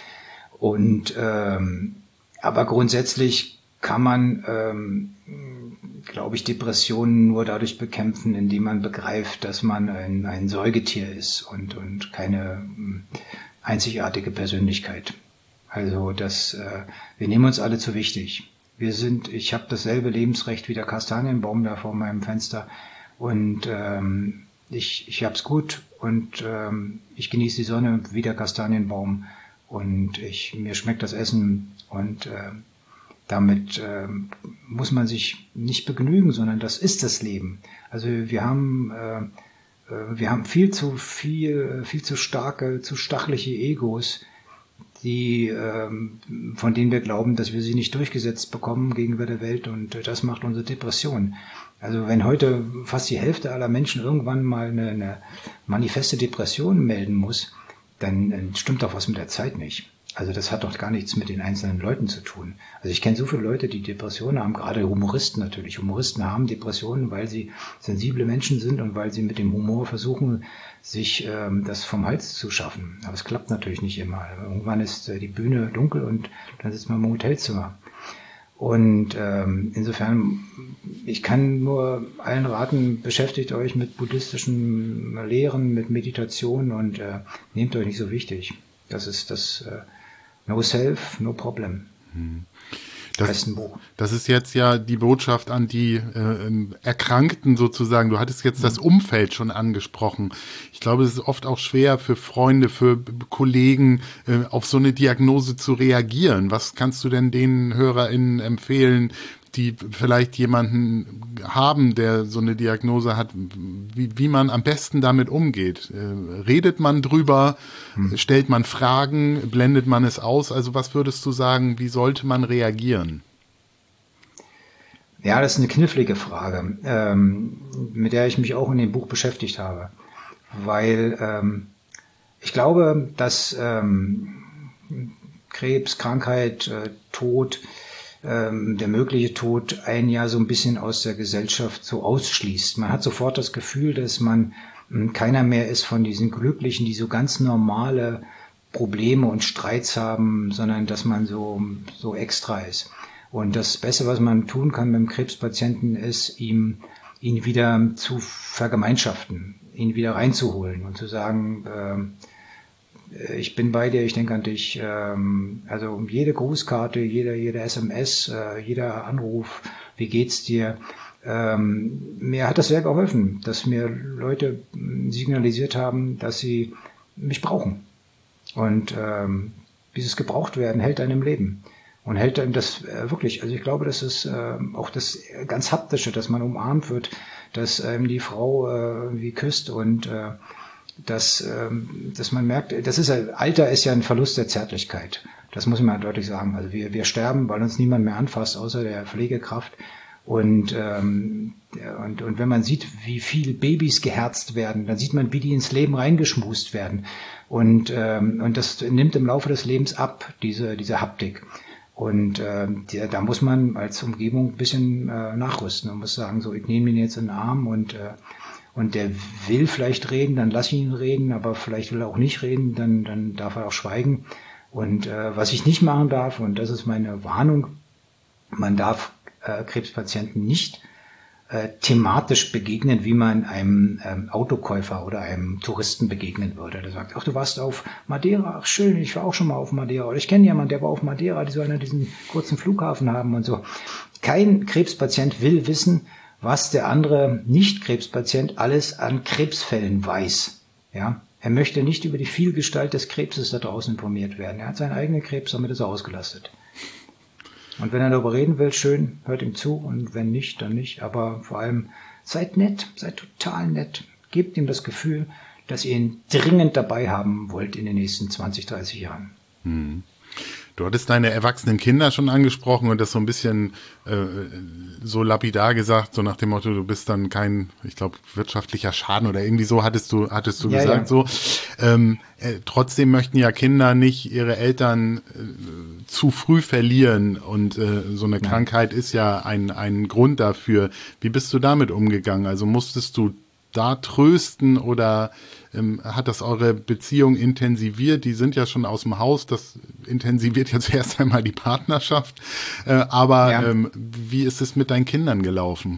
Und ähm, aber grundsätzlich kann man, ähm, glaube ich, Depressionen nur dadurch bekämpfen, indem man begreift, dass man ein, ein Säugetier ist und, und keine ähm, einzigartige Persönlichkeit. Also das, äh, wir nehmen uns alle zu wichtig. Wir sind, ich habe dasselbe Lebensrecht wie der Kastanienbaum da vor meinem Fenster und ähm, ich, ich hab's gut und ähm, ich genieße die Sonne wie der Kastanienbaum und ich, mir schmeckt das Essen und äh, damit äh, muss man sich nicht begnügen, sondern das ist das Leben. Also wir haben äh, wir haben viel zu viel, viel zu starke, zu stachliche Egos, die äh, von denen wir glauben, dass wir sie nicht durchgesetzt bekommen gegenüber der Welt, und das macht unsere Depression. Also wenn heute fast die Hälfte aller Menschen irgendwann mal eine, eine manifeste Depression melden muss, dann, dann stimmt doch was mit der Zeit nicht. Also das hat doch gar nichts mit den einzelnen Leuten zu tun. Also ich kenne so viele Leute, die Depressionen haben, gerade Humoristen natürlich. Humoristen haben Depressionen, weil sie sensible Menschen sind und weil sie mit dem Humor versuchen, sich ähm, das vom Hals zu schaffen. Aber es klappt natürlich nicht immer. Irgendwann ist äh, die Bühne dunkel und dann sitzt man im Hotelzimmer. Und ähm, insofern, ich kann nur allen raten, beschäftigt euch mit buddhistischen Lehren, mit Meditation und äh, nehmt euch nicht so wichtig. Das ist das... Äh, No self, no problem. Das, das ist jetzt ja die Botschaft an die äh, Erkrankten sozusagen. Du hattest jetzt das Umfeld schon angesprochen. Ich glaube, es ist oft auch schwer für Freunde, für Kollegen, äh, auf so eine Diagnose zu reagieren. Was kannst du denn den HörerInnen empfehlen, die vielleicht jemanden haben, der so eine Diagnose hat, wie, wie man am besten damit umgeht? Äh, redet man drüber? Hm. Stellt man Fragen? Blendet man es aus? Also was würdest du sagen, wie sollte man reagieren? Ja, das ist eine knifflige Frage, ähm, mit der ich mich auch in dem Buch beschäftigt habe. Weil ähm, ich glaube, dass ähm, Krebs, Krankheit, äh, Tod, der mögliche Tod einen ja so ein bisschen aus der Gesellschaft so ausschließt. Man hat sofort das Gefühl, dass man keiner mehr ist von diesen Glücklichen, die so ganz normale Probleme und Streits haben, sondern dass man so, so extra ist. Und das Beste, was man tun kann mit dem Krebspatienten, ist, ihm, ihn wieder zu vergemeinschaften, ihn wieder reinzuholen und zu sagen, äh, ich bin bei dir, ich denke an dich. Also jede Grußkarte, jede, jede S M S, jeder Anruf, wie geht's dir? Mir hat das sehr geholfen, dass mir Leute signalisiert haben, dass sie mich brauchen. Und dieses Gebrauchtwerden hält einem im Leben. Und hält einem das wirklich, also ich glaube, das ist auch das ganz Haptische, dass man umarmt wird, dass einem die Frau irgendwie küsst und dass, dass man merkt, das ist Alter ist ja ein Verlust der Zärtlichkeit. Das muss man deutlich sagen. Also wir, wir sterben, weil uns niemand mehr anfasst, außer der Pflegekraft. Und, ähm, und, und wenn man sieht, wie viele Babys geherzt werden, dann sieht man, wie die ins Leben reingeschmust werden. Und, ähm, und das nimmt im Laufe des Lebens ab, diese, diese Haptik. Und äh, die, da muss man als Umgebung ein bisschen äh, nachrüsten. Man muss sagen, so, ich nehme ihn jetzt in den Arm und äh, und der will vielleicht reden, dann lass ihn reden, aber vielleicht will er auch nicht reden, dann, dann darf er auch schweigen. Und äh, was ich nicht machen darf, und das ist meine Warnung, man darf äh, Krebspatienten nicht äh, thematisch begegnen, wie man einem ähm, Autokäufer oder einem Touristen begegnen würde. Der sagt, ach, du warst auf Madeira, ach schön, ich war auch schon mal auf Madeira. Oder ich kenne jemanden, der war auf Madeira, die sollen ja diesen kurzen Flughafen haben und so. Kein Krebspatient will wissen, was der andere Nicht-Krebspatient alles an Krebsfällen weiß. Ja, er möchte nicht über die Vielgestalt des Krebses da draußen informiert werden. Er hat seinen eigenen Krebs, damit ist er ausgelastet. Und wenn er darüber reden will, schön, hört ihm zu. Und wenn nicht, dann nicht. Aber vor allem, seid nett, seid total nett. Gebt ihm das Gefühl, dass ihr ihn dringend dabei haben wollt in den nächsten zwanzig, dreißig Jahren. Hm. Du hattest deine erwachsenen Kinder schon angesprochen und das so ein bisschen äh, so lapidar gesagt, so nach dem Motto, du bist dann kein, ich glaube, wirtschaftlicher Schaden oder irgendwie so hattest du hattest du ja, gesagt. Ja. So. Ähm, äh, trotzdem möchten ja Kinder nicht ihre Eltern äh, zu früh verlieren und äh, so eine ja. Krankheit ist ja ein, ein Grund dafür. Wie bist du damit umgegangen? Also musstest du da trösten oder ähm, hat das eure Beziehung intensiviert? Die sind ja schon aus dem Haus, das intensiviert ja zuerst einmal die Partnerschaft. Äh, aber ja. ähm, wie ist es mit deinen Kindern gelaufen?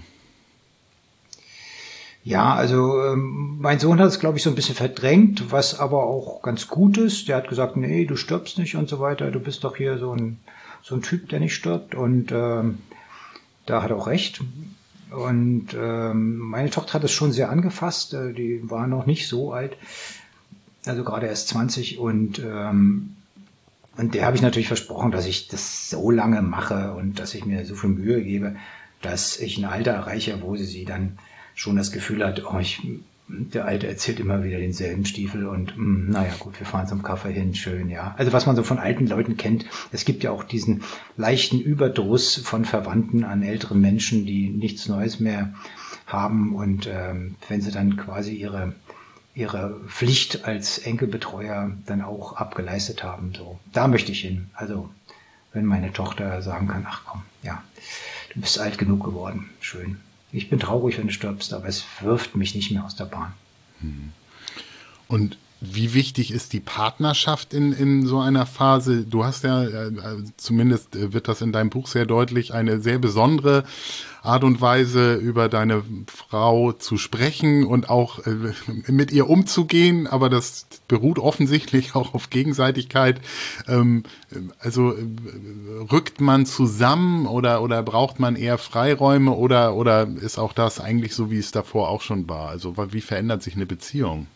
Ja, also ähm, mein Sohn hat es, glaube ich, so ein bisschen verdrängt, was aber auch ganz gut ist. Der hat gesagt, nee, du stirbst nicht und so weiter. Du bist doch hier so ein, so ein Typ, der nicht stirbt. Und ähm, da hat er auch recht. Und ähm, meine Tochter hat es schon sehr angefasst, äh, die war noch nicht so alt, also gerade erst zwanzig und ähm, und der habe ich natürlich versprochen, dass ich das so lange mache und dass ich mir so viel Mühe gebe, dass ich ein Alter erreiche, wo sie, sie dann schon das Gefühl hat, oh, ich, der Alte erzählt immer wieder denselben Stiefel und mh, naja gut, wir fahren zum Kaffee hin, schön, ja. Also was man so von alten Leuten kennt, es gibt ja auch diesen leichten Überdruss von Verwandten an älteren Menschen, die nichts Neues mehr haben und ähm, wenn sie dann quasi ihre ihre Pflicht als Enkelbetreuer dann auch abgeleistet haben, so. Da möchte ich hin. Also wenn meine Tochter sagen kann, ach komm, ja, du bist alt genug geworden, schön. Ich bin traurig, wenn du stirbst, aber es wirft mich nicht mehr aus der Bahn. Und Wie wichtig ist die Partnerschaft in, in so einer Phase? Du hast ja, äh, zumindest wird das in deinem Buch sehr deutlich, eine sehr besondere Art und Weise, über deine Frau zu sprechen und auch äh, mit ihr umzugehen, aber das beruht offensichtlich auch auf Gegenseitigkeit. Ähm, also äh, rückt man zusammen oder, oder braucht man eher Freiräume oder, oder ist auch das eigentlich so, wie es davor auch schon war? Also wie verändert sich eine Beziehung?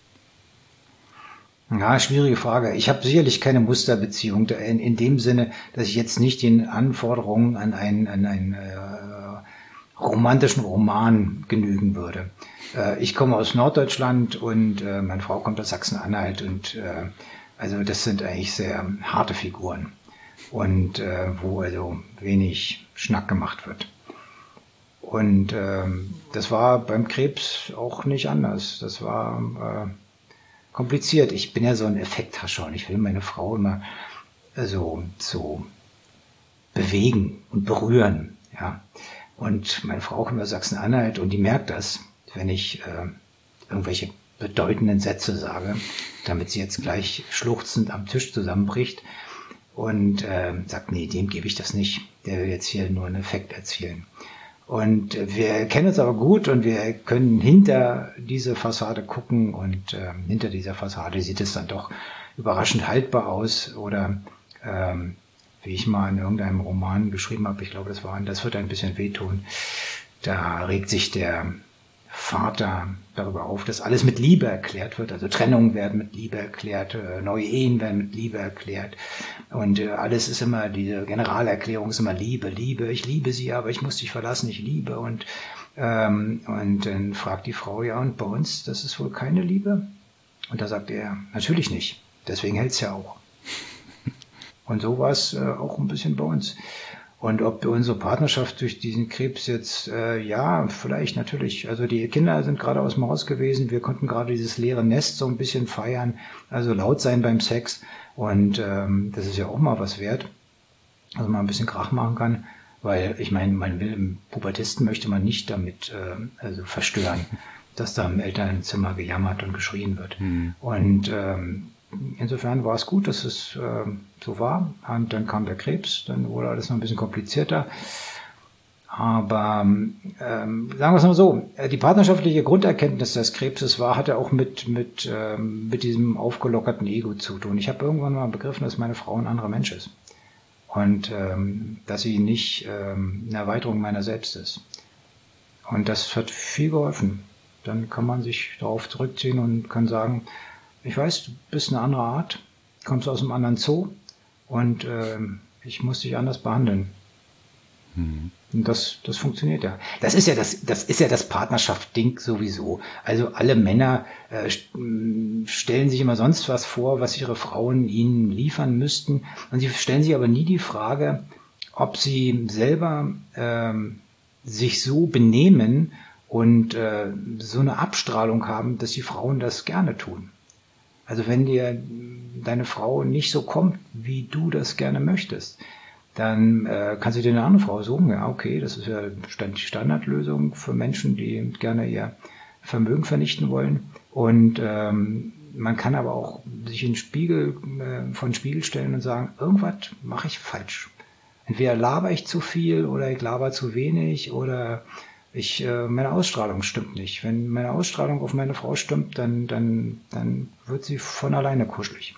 Ja, schwierige Frage. Ich habe sicherlich keine Musterbeziehung in, in dem Sinne, dass ich jetzt nicht den Anforderungen an einen, an einen äh, romantischen Roman genügen würde. Äh, ich komme aus Norddeutschland und äh, meine Frau kommt aus Sachsen-Anhalt und äh, also das sind eigentlich sehr harte Figuren und äh, wo also wenig Schnack gemacht wird. Und äh, das war beim Krebs auch nicht anders. Das war äh, kompliziert. Ich bin ja so ein Effekthascher und ich will meine Frau immer so, so bewegen und berühren, ja. Und meine Frau kommt aus Sachsen-Anhalt und die merkt das, wenn ich äh, irgendwelche bedeutenden Sätze sage, damit sie jetzt gleich schluchzend am Tisch zusammenbricht und äh, sagt, nee, dem gebe ich das nicht. Der will jetzt hier nur einen Effekt erzielen. Und wir kennen uns aber gut und wir können hinter diese Fassade gucken und äh, hinter dieser Fassade sieht es dann doch überraschend haltbar aus oder ähm, wie ich mal in irgendeinem Roman geschrieben habe, ich glaube, das war, das wird ein bisschen wehtun, da regt sich der Vater darüber auf, dass alles mit Liebe erklärt wird, also Trennungen werden mit Liebe erklärt, neue Ehen werden mit Liebe erklärt und alles ist immer, diese Generalerklärung ist immer Liebe, Liebe, ich liebe sie, aber ich muss dich verlassen, ich liebe und ähm, und dann fragt die Frau, ja und bei uns, das ist wohl keine Liebe? Und da sagt er, natürlich nicht, deswegen hält's ja auch. Und so war es äh, auch ein bisschen bei uns. Und ob unsere Partnerschaft durch diesen Krebs jetzt, äh, ja, vielleicht natürlich, also die Kinder sind gerade aus dem Haus gewesen, wir konnten gerade dieses leere Nest so ein bisschen feiern, also laut sein beim Sex und ähm, das ist ja auch mal was wert, also man ein bisschen Krach machen kann, weil ich meine, man will im Pubertisten möchte man nicht damit äh, also verstören, dass da im Elternzimmer gejammert und geschrien wird. Mhm. Und ähm, insofern war es gut, dass es äh, so war. Und dann kam der Krebs, dann wurde alles noch ein bisschen komplizierter. Aber ähm, sagen wir es mal so, die partnerschaftliche Grunderkenntnis des Krebses war, hatte auch mit mit ähm, mit diesem aufgelockerten Ego zu tun. Ich habe irgendwann mal begriffen, dass meine Frau ein anderer Mensch ist. Und ähm, dass sie nicht ähm, eine Erweiterung meiner selbst ist. Und das hat viel geholfen. Dann kann man sich darauf zurückziehen und kann sagen, ich weiß, du bist eine andere Art, kommst aus einem anderen Zoo und äh, ich muss dich anders behandeln. Mhm. Und das, das funktioniert ja. Das ist ja das, das ist ja das Partnerschaft-Ding sowieso. Also alle Männer äh, stellen sich immer sonst was vor, was ihre Frauen ihnen liefern müssten. Und sie stellen sich aber nie die Frage, ob sie selber ähm, sich so benehmen und äh, so eine Abstrahlung haben, dass die Frauen das gerne tun. Also wenn dir deine Frau nicht so kommt, wie du das gerne möchtest, dann äh, kannst du dir eine andere Frau suchen. Ja, okay, das ist ja die Standardlösung für Menschen, die gerne ihr Vermögen vernichten wollen. Und ähm, man kann aber auch sich in den Spiegel, äh, vor den Spiegel stellen und sagen, irgendwas mache ich falsch. Entweder laber ich zu viel oder ich laber zu wenig oder ich, äh, meine Ausstrahlung stimmt nicht. Wenn meine Ausstrahlung auf meine Frau stimmt, dann, dann, dann wird sie von alleine kuschelig.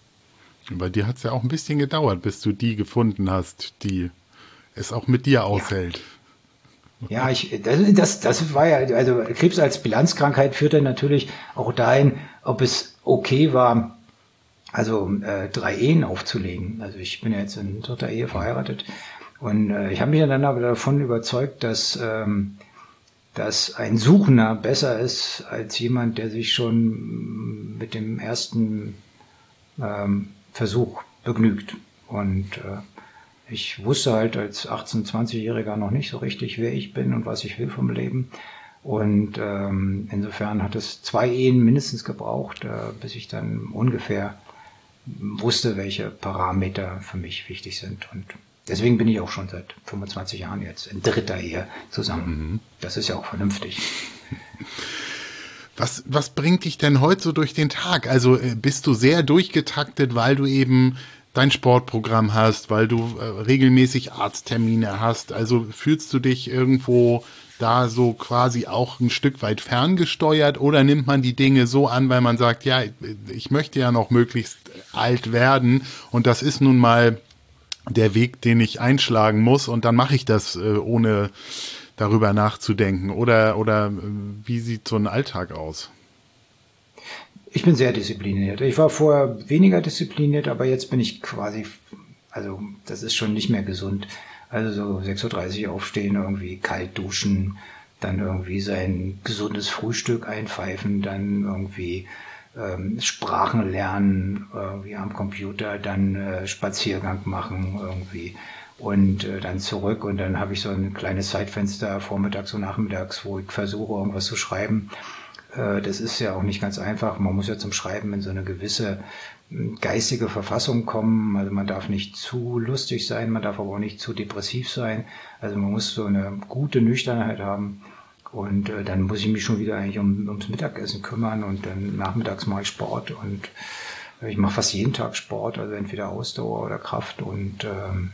Bei dir hat es ja auch ein bisschen gedauert, bis du die gefunden hast, die es auch mit dir aushält. Ja, ja ich, das, das, das war ja, also Krebs als Bilanzkrankheit führte natürlich auch dahin, ob es okay war, also äh, drei Ehen aufzulegen. Also ich bin ja jetzt in dritter Ehe verheiratet und äh, ich habe mich dann aber davon überzeugt, dass ähm, dass ein Suchender besser ist als jemand, der sich schon mit dem ersten ähm, Versuch begnügt. Und äh, ich wusste halt als achtzehn-, zwanzigjähriger noch nicht so richtig, wer ich bin und was ich will vom Leben. Und ähm, insofern hat es zwei Ehen mindestens gebraucht, äh, bis ich dann ungefähr wusste, welche Parameter für mich wichtig sind. Und deswegen bin ich auch schon seit fünfundzwanzig Jahren jetzt in dritter Ehe zusammen. Mhm. Das ist ja auch vernünftig. Was, was bringt dich denn heute so durch den Tag? Also äh, bist du sehr durchgetaktet, weil du eben dein Sportprogramm hast, weil du äh, regelmäßig Arzttermine hast? Also fühlst du dich irgendwo da so quasi auch ein Stück weit ferngesteuert oder nimmt man die Dinge so an, weil man sagt, ja, ich möchte ja noch möglichst alt werden und das ist nun mal der Weg, den ich einschlagen muss und dann mache ich das äh, ohne darüber nachzudenken oder, oder wie sieht so ein Alltag aus? Ich bin sehr diszipliniert. Ich war vorher weniger diszipliniert, aber jetzt bin ich quasi, also das ist schon nicht mehr gesund. Also so sechs Uhr dreißig aufstehen, irgendwie kalt duschen, dann irgendwie sein gesundes Frühstück einpfeifen, dann irgendwie ähm, Sprachen lernen, irgendwie am Computer, dann äh, Spaziergang machen irgendwie. Und äh, dann zurück und dann habe ich so ein kleines Zeitfenster vormittags und nachmittags, wo ich versuche, irgendwas zu schreiben. Äh, das ist ja auch nicht ganz einfach. Man muss ja zum Schreiben in so eine gewisse geistige Verfassung kommen. Also man darf nicht zu lustig sein, man darf aber auch nicht zu depressiv sein. Also man muss so eine gute Nüchternheit haben. Und äh, dann muss ich mich schon wieder eigentlich um, ums Mittagessen kümmern und dann nachmittags mache ich Sport und äh, ich mache fast jeden Tag Sport, also entweder Ausdauer oder Kraft und ähm,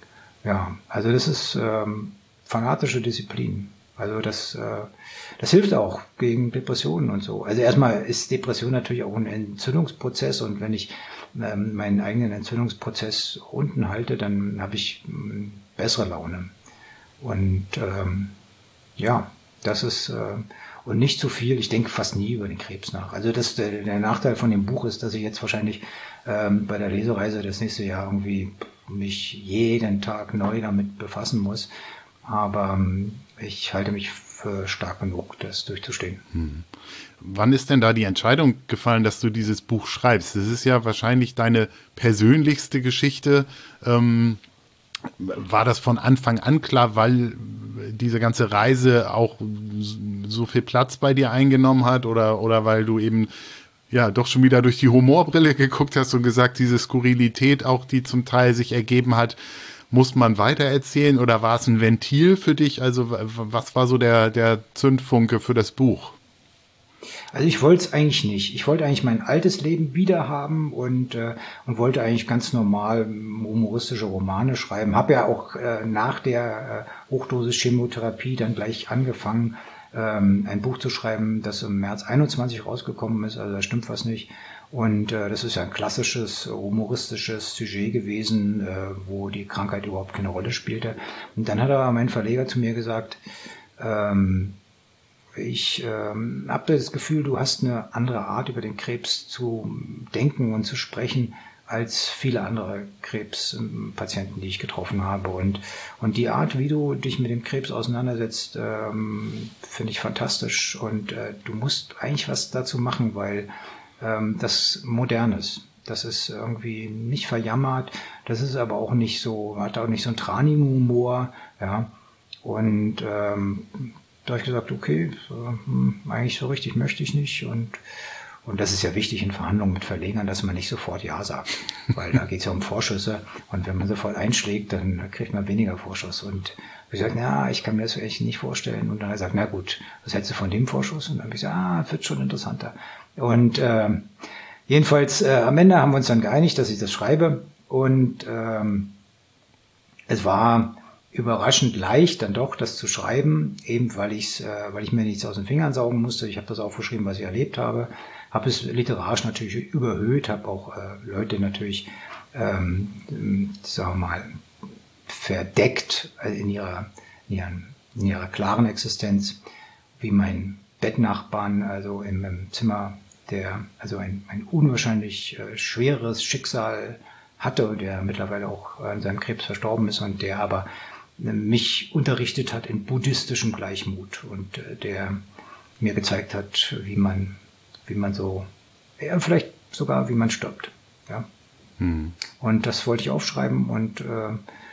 ja, also das ist ähm, fanatische Disziplin. Also das, äh, das hilft auch gegen Depressionen und so. Also erstmal ist Depression natürlich auch ein Entzündungsprozess und wenn ich ähm, meinen eigenen Entzündungsprozess unten halte, dann habe ich ähm, bessere Laune. Und ähm, ja, das ist äh, und nicht zu viel. Ich denke fast nie über den Krebs nach. Also das der, der Nachteil von dem Buch ist, dass ich jetzt wahrscheinlich ähm, bei der Lesereise das nächste Jahr irgendwie mich jeden Tag neu damit befassen muss. Aber ähm, ich halte mich für stark genug, das durchzustehen. Hm. Wann ist denn da die Entscheidung gefallen, dass du dieses Buch schreibst? Das ist ja wahrscheinlich deine persönlichste Geschichte. Ähm, war das von Anfang an klar, weil diese ganze Reise auch so viel Platz bei dir eingenommen hat oder, oder weil du eben ja doch schon wieder durch die Humorbrille geguckt hast und gesagt, diese Skurrilität auch, die zum Teil sich ergeben hat, muss man weitererzählen oder war es ein Ventil für dich? Also was war so der, der Zündfunke für das Buch? Also ich wollte es eigentlich nicht. Ich wollte eigentlich mein altes Leben wieder haben und, äh, und wollte eigentlich ganz normal humoristische Romane schreiben. Habe ja auch äh, nach der äh, Hochdosis-Chemotherapie dann gleich angefangen, ähm, ein Buch zu schreiben, das im März einundzwanzig rausgekommen ist. Also da stimmt was nicht. Und äh, das ist ja ein klassisches, humoristisches Sujet gewesen, äh, wo die Krankheit überhaupt keine Rolle spielte. Und dann hat aber mein Verleger zu mir gesagt, ähm, ich ähm, habe das Gefühl, du hast eine andere Art, über den Krebs zu denken und zu sprechen, als viele andere Krebspatienten, die ich getroffen habe. Und, und die Art, wie du dich mit dem Krebs auseinandersetzt, ähm, finde ich fantastisch. Und äh, du musst eigentlich was dazu machen, weil ähm, das modern ist. Das ist irgendwie nicht verjammert. Das ist aber auch nicht so, hat auch nicht so einen Trani-Humor. Ja. Und ähm, da habe ich gesagt, okay, äh, eigentlich so richtig möchte ich nicht. Und Und das ist ja wichtig in Verhandlungen mit Verlegern, dass man nicht sofort Ja sagt, weil da geht es ja um Vorschüsse und wenn man sofort einschlägt, dann kriegt man weniger Vorschuss. Und ich sage, ja, ich kann mir das echt nicht vorstellen. Und dann hat er gesagt, na gut, was hältst du von dem Vorschuss? Und dann habe ich gesagt, ah, wird schon interessanter. Und äh, jedenfalls äh, am Ende haben wir uns dann geeinigt, dass ich das schreibe. Und ähm, es war überraschend leicht, dann doch das zu schreiben, eben weil ich äh, weil ich mir nichts aus den Fingern saugen musste. Ich habe das aufgeschrieben, was ich erlebt habe. Habe es literarisch natürlich überhöht, habe auch äh, Leute natürlich, ähm, sagen wir mal, verdeckt in ihrer, in, ihren, in ihrer klaren Existenz, wie mein Bettnachbarn, also im, im Zimmer, der also ein, ein unwahrscheinlich äh, schweres Schicksal hatte, der mittlerweile auch an seinem Krebs verstorben ist und der aber äh, mich unterrichtet hat in buddhistischem Gleichmut und äh, der mir gezeigt hat, wie man wie man so, ja, vielleicht sogar wie man stirbt. Ja. Hm. Und das wollte ich aufschreiben und, äh,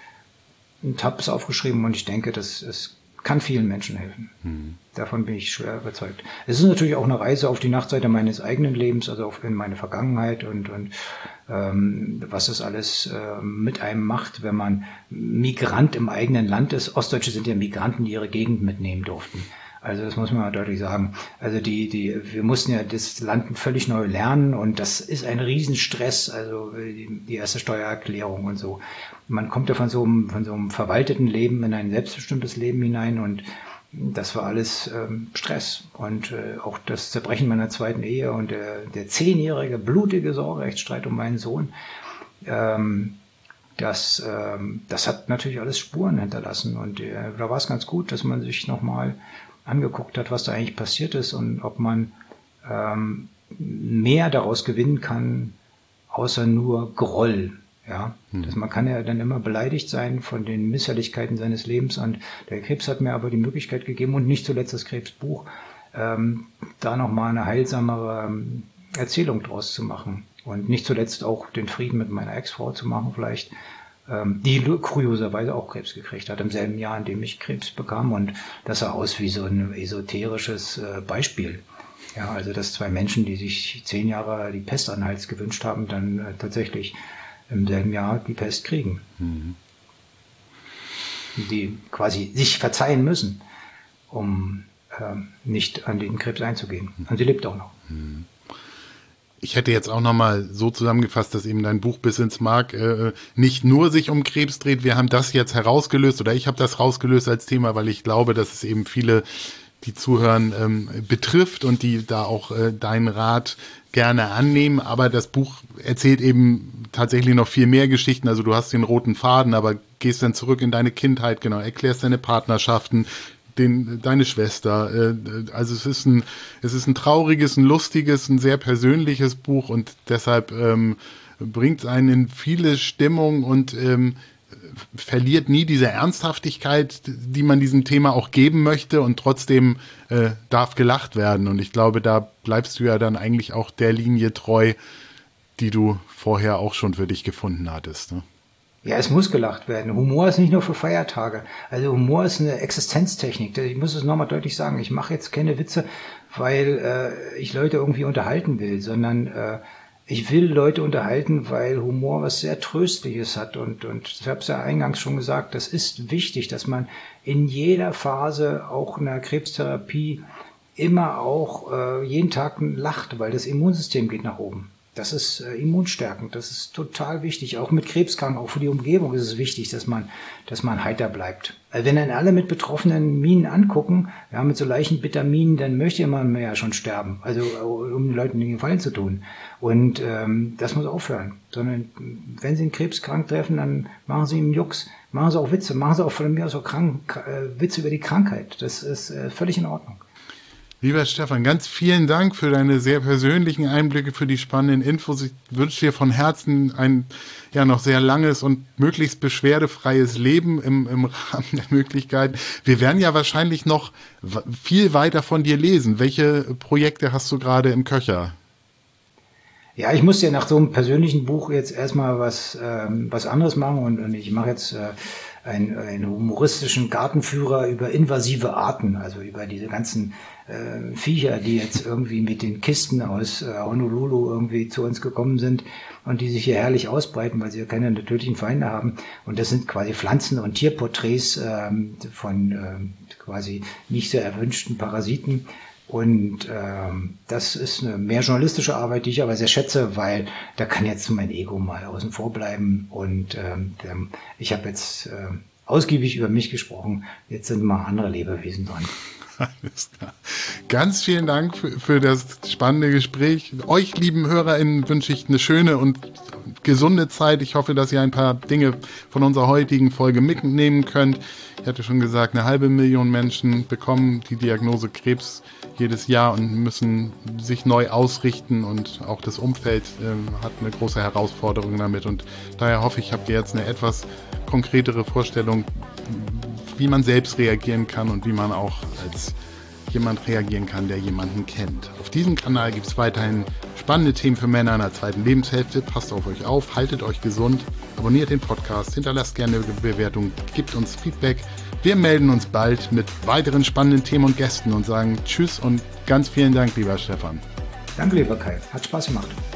und habe es aufgeschrieben und ich denke, dass es kann vielen Menschen helfen. Hm. Davon bin ich schwer überzeugt. Es ist natürlich auch eine Reise auf die Nachtseite meines eigenen Lebens, also auf in meine Vergangenheit und, und ähm, was das alles äh, mit einem macht, wenn man Migrant im eigenen Land ist. Ostdeutsche sind ja Migranten, die ihre Gegend mitnehmen durften. Also das muss man mal deutlich sagen. Also die, die, wir mussten ja das Land völlig neu lernen und das ist ein Riesenstress, also die, die erste Steuererklärung und so. Man kommt ja von so einem, von so einem verwalteten Leben in ein selbstbestimmtes Leben hinein und das war alles ähm, Stress und äh, auch das Zerbrechen meiner zweiten Ehe und der, der zehnjährige blutige Sorgerechtsstreit um meinen Sohn, ähm, das, ähm, das hat natürlich alles Spuren hinterlassen und äh, da war es ganz gut, dass man sich nochmal angeguckt hat, was da eigentlich passiert ist und ob man ähm, mehr daraus gewinnen kann, außer nur Groll. Ja, hm. dass man kann ja dann immer beleidigt sein von den Misshelligkeiten seines Lebens und der Krebs hat mir aber die Möglichkeit gegeben und nicht zuletzt das Krebsbuch, ähm, da nochmal eine heilsamere ähm, Erzählung draus zu machen und nicht zuletzt auch den Frieden mit meiner Ex-Frau zu machen vielleicht, die kurioserweise auch Krebs gekriegt hat, im selben Jahr, in dem ich Krebs bekam. Und das sah aus wie so ein esoterisches Beispiel. Ja, also dass zwei Menschen, die sich zehn Jahre die Pest an den Hals gewünscht haben, dann tatsächlich im selben Jahr die Pest kriegen. Mhm. Die quasi sich verzeihen müssen, um äh, nicht an den Krebs einzugehen. Und sie lebt auch noch. Mhm. Ich hätte jetzt auch nochmal so zusammengefasst, dass eben dein Buch Bis ins Mark äh, nicht nur sich um Krebs dreht. Wir haben das jetzt herausgelöst oder ich habe das rausgelöst als Thema, weil ich glaube, dass es eben viele, die zuhören, ähm, betrifft und die da auch äh, deinen Rat gerne annehmen. Aber das Buch erzählt eben tatsächlich noch viel mehr Geschichten. Also du hast den roten Faden, aber gehst dann zurück in deine Kindheit, genau, erklärst deine Partnerschaften, Den, deine Schwester. Also es ist ein, es ist ein trauriges, ein lustiges, ein sehr persönliches Buch und deshalb ähm, bringt es einen in viele Stimmung und ähm, verliert nie diese Ernsthaftigkeit, die man diesem Thema auch geben möchte und trotzdem äh, darf gelacht werden. Und ich glaube, da bleibst du ja dann eigentlich auch der Linie treu, die du vorher auch schon für dich gefunden hattest, ne? Ja, es muss gelacht werden. Humor ist nicht nur für Feiertage. Also Humor ist eine Existenztechnik. Ich muss es nochmal deutlich sagen. Ich mache jetzt keine Witze, weil äh, ich Leute irgendwie unterhalten will, sondern äh, ich will Leute unterhalten, weil Humor was sehr Tröstliches hat. Und, und ich habe es ja eingangs schon gesagt, das ist wichtig, dass man in jeder Phase auch einer Krebstherapie immer auch äh, jeden Tag lacht, weil das Immunsystem geht nach oben. Das ist äh, immunstärkend, das ist total wichtig. Auch mit Krebskranken, auch für die Umgebung ist es wichtig, dass man, dass man heiter bleibt. Also wenn dann alle mit betroffenen Minen angucken, ja, mit so leichten Vitaminen, dann möchte man ja schon sterben. Also um den Leuten den Gefallen zu tun. Und ähm, das muss aufhören. Sondern wenn sie einen Krebskrank treffen, dann machen sie ihm Jux, machen sie auch Witze, machen sie auch von mir aus auch krank, äh, Witze über die Krankheit. Das ist äh, völlig in Ordnung. Lieber Stefan, ganz vielen Dank für deine sehr persönlichen Einblicke, für die spannenden Infos. Ich wünsche dir von Herzen ein ja noch sehr langes und möglichst beschwerdefreies Leben im, im Rahmen der Möglichkeiten. Wir werden ja wahrscheinlich noch viel weiter von dir lesen. Welche Projekte hast du gerade im Köcher? Ja, ich muss ja nach so einem persönlichen Buch jetzt erstmal was, ähm, was anderes machen und, und ich mache jetzt äh, einen, einen humoristischen Gartenführer über invasive Arten, also über diese ganzen äh, Viecher, die jetzt irgendwie mit den Kisten aus äh, Honolulu irgendwie zu uns gekommen sind und die sich hier herrlich ausbreiten, weil sie ja keine tödlichen Feinde haben. Und das sind quasi Pflanzen- und Tierporträts ähm, von äh, quasi nicht so erwünschten Parasiten. Und ähm, das ist eine mehr journalistische Arbeit, die ich aber sehr schätze, weil da kann jetzt mein Ego mal außen vor bleiben. Und ähm, ich habe jetzt äh, ausgiebig über mich gesprochen. Jetzt sind mal andere Lebewesen dran. Alles klar. Ganz vielen Dank für, für das spannende Gespräch. Euch, lieben HörerInnen, wünsche ich eine schöne und gesunde Zeit. Ich hoffe, dass ihr ein paar Dinge von unserer heutigen Folge mitnehmen könnt. Ich hatte schon gesagt, eine halbe Million Menschen bekommen die Diagnose Krebs jedes Jahr und müssen sich neu ausrichten und auch das Umfeld äh, hat eine große Herausforderung damit. Und daher hoffe ich, habt ihr jetzt eine etwas konkretere Vorstellung, wie man selbst reagieren kann und wie man auch als jemand reagieren kann, der jemanden kennt. Auf diesem Kanal gibt es weiterhin spannende Themen für Männer in der zweiten Lebenshälfte. Passt auf euch auf, haltet euch gesund, abonniert den Podcast, hinterlasst gerne eine Bewertung, gebt uns Feedback. Wir melden uns bald mit weiteren spannenden Themen und Gästen und sagen Tschüss und ganz vielen Dank, lieber Stefan. Danke, lieber Kai. Hat Spaß gemacht.